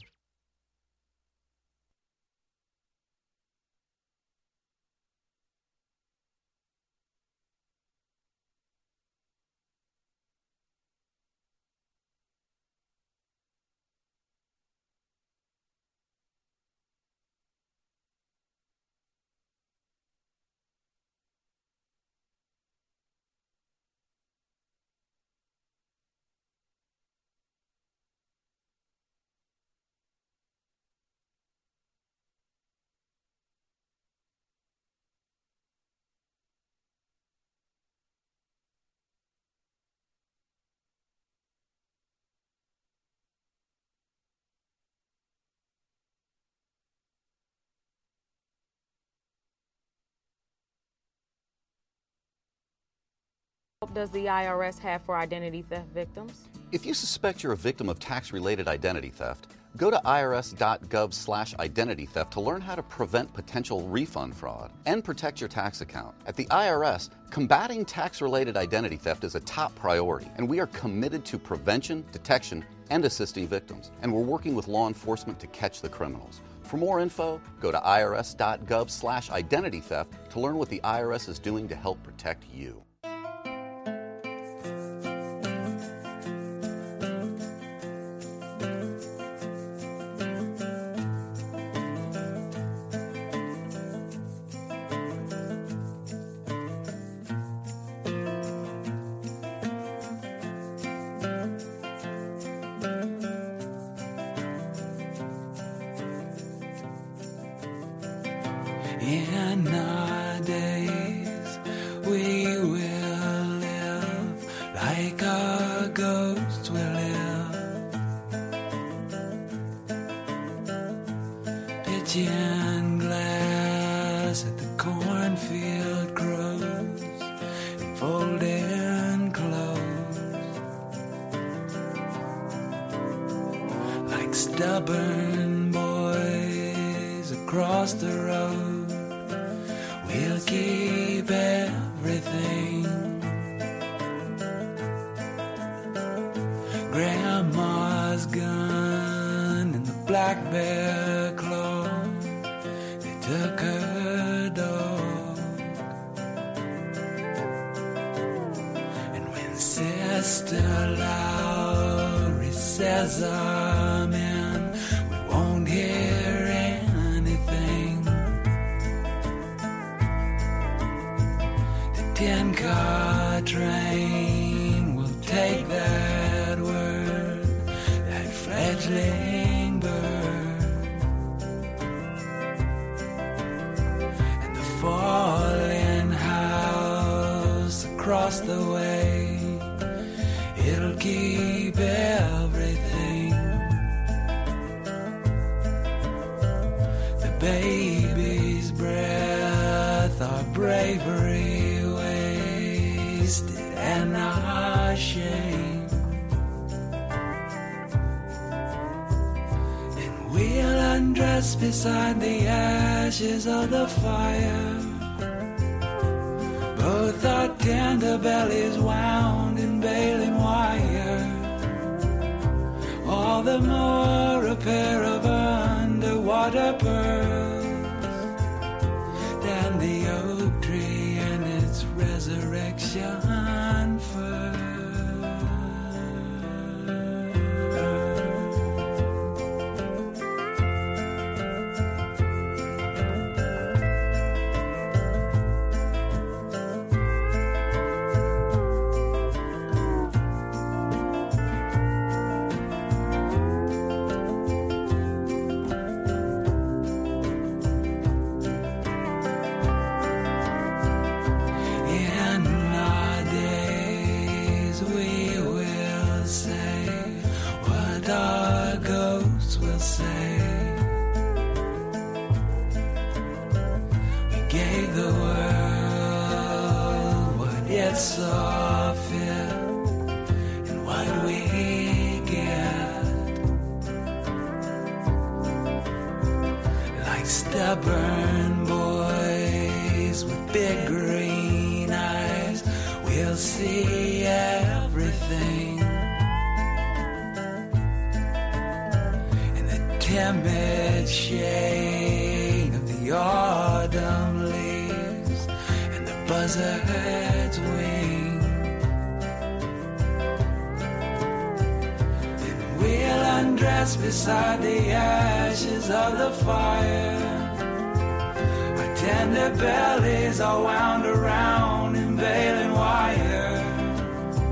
What does the I R S have for identity theft victims? If you suspect you're a victim of tax-related identity theft, go to I R S dot gov slash identity theft to learn how to prevent potential refund fraud and protect your tax account. At the I R S, combating tax-related identity theft is a top priority, and we are committed to prevention, detection, and assisting victims. And we're working with law enforcement to catch the criminals. For more info, go to I R S dot gov slash identity theft to learn what the I R S is doing to help protect you. In our days, we will live like our ghosts will live. Pigeon glass at the cornfield grows in folding clothes, like stubborn boys across the road. We'll keep everything. Grandma's gun and the black bear claw, they took her dog. And when Sister Lowry says amen, we won't hear anything. Ten-car train will take that word, that fledgling bird, and the falling house across the way, it'll keep everything. The baby's breath, our bravery and our shame, and we'll undress beside the ashes of the fire, both our tender bellies wound in baling wire, all the more a pair of underwater pearls than the oak tree and its resurrection fur. the world would get softer in what we get. Like stubborn boys with big green eyes, we'll see everything. In the timid shade of the autumn leaves and the buzzard's wing, then we'll undress beside the ashes of the fire. Our tender bellies are wound around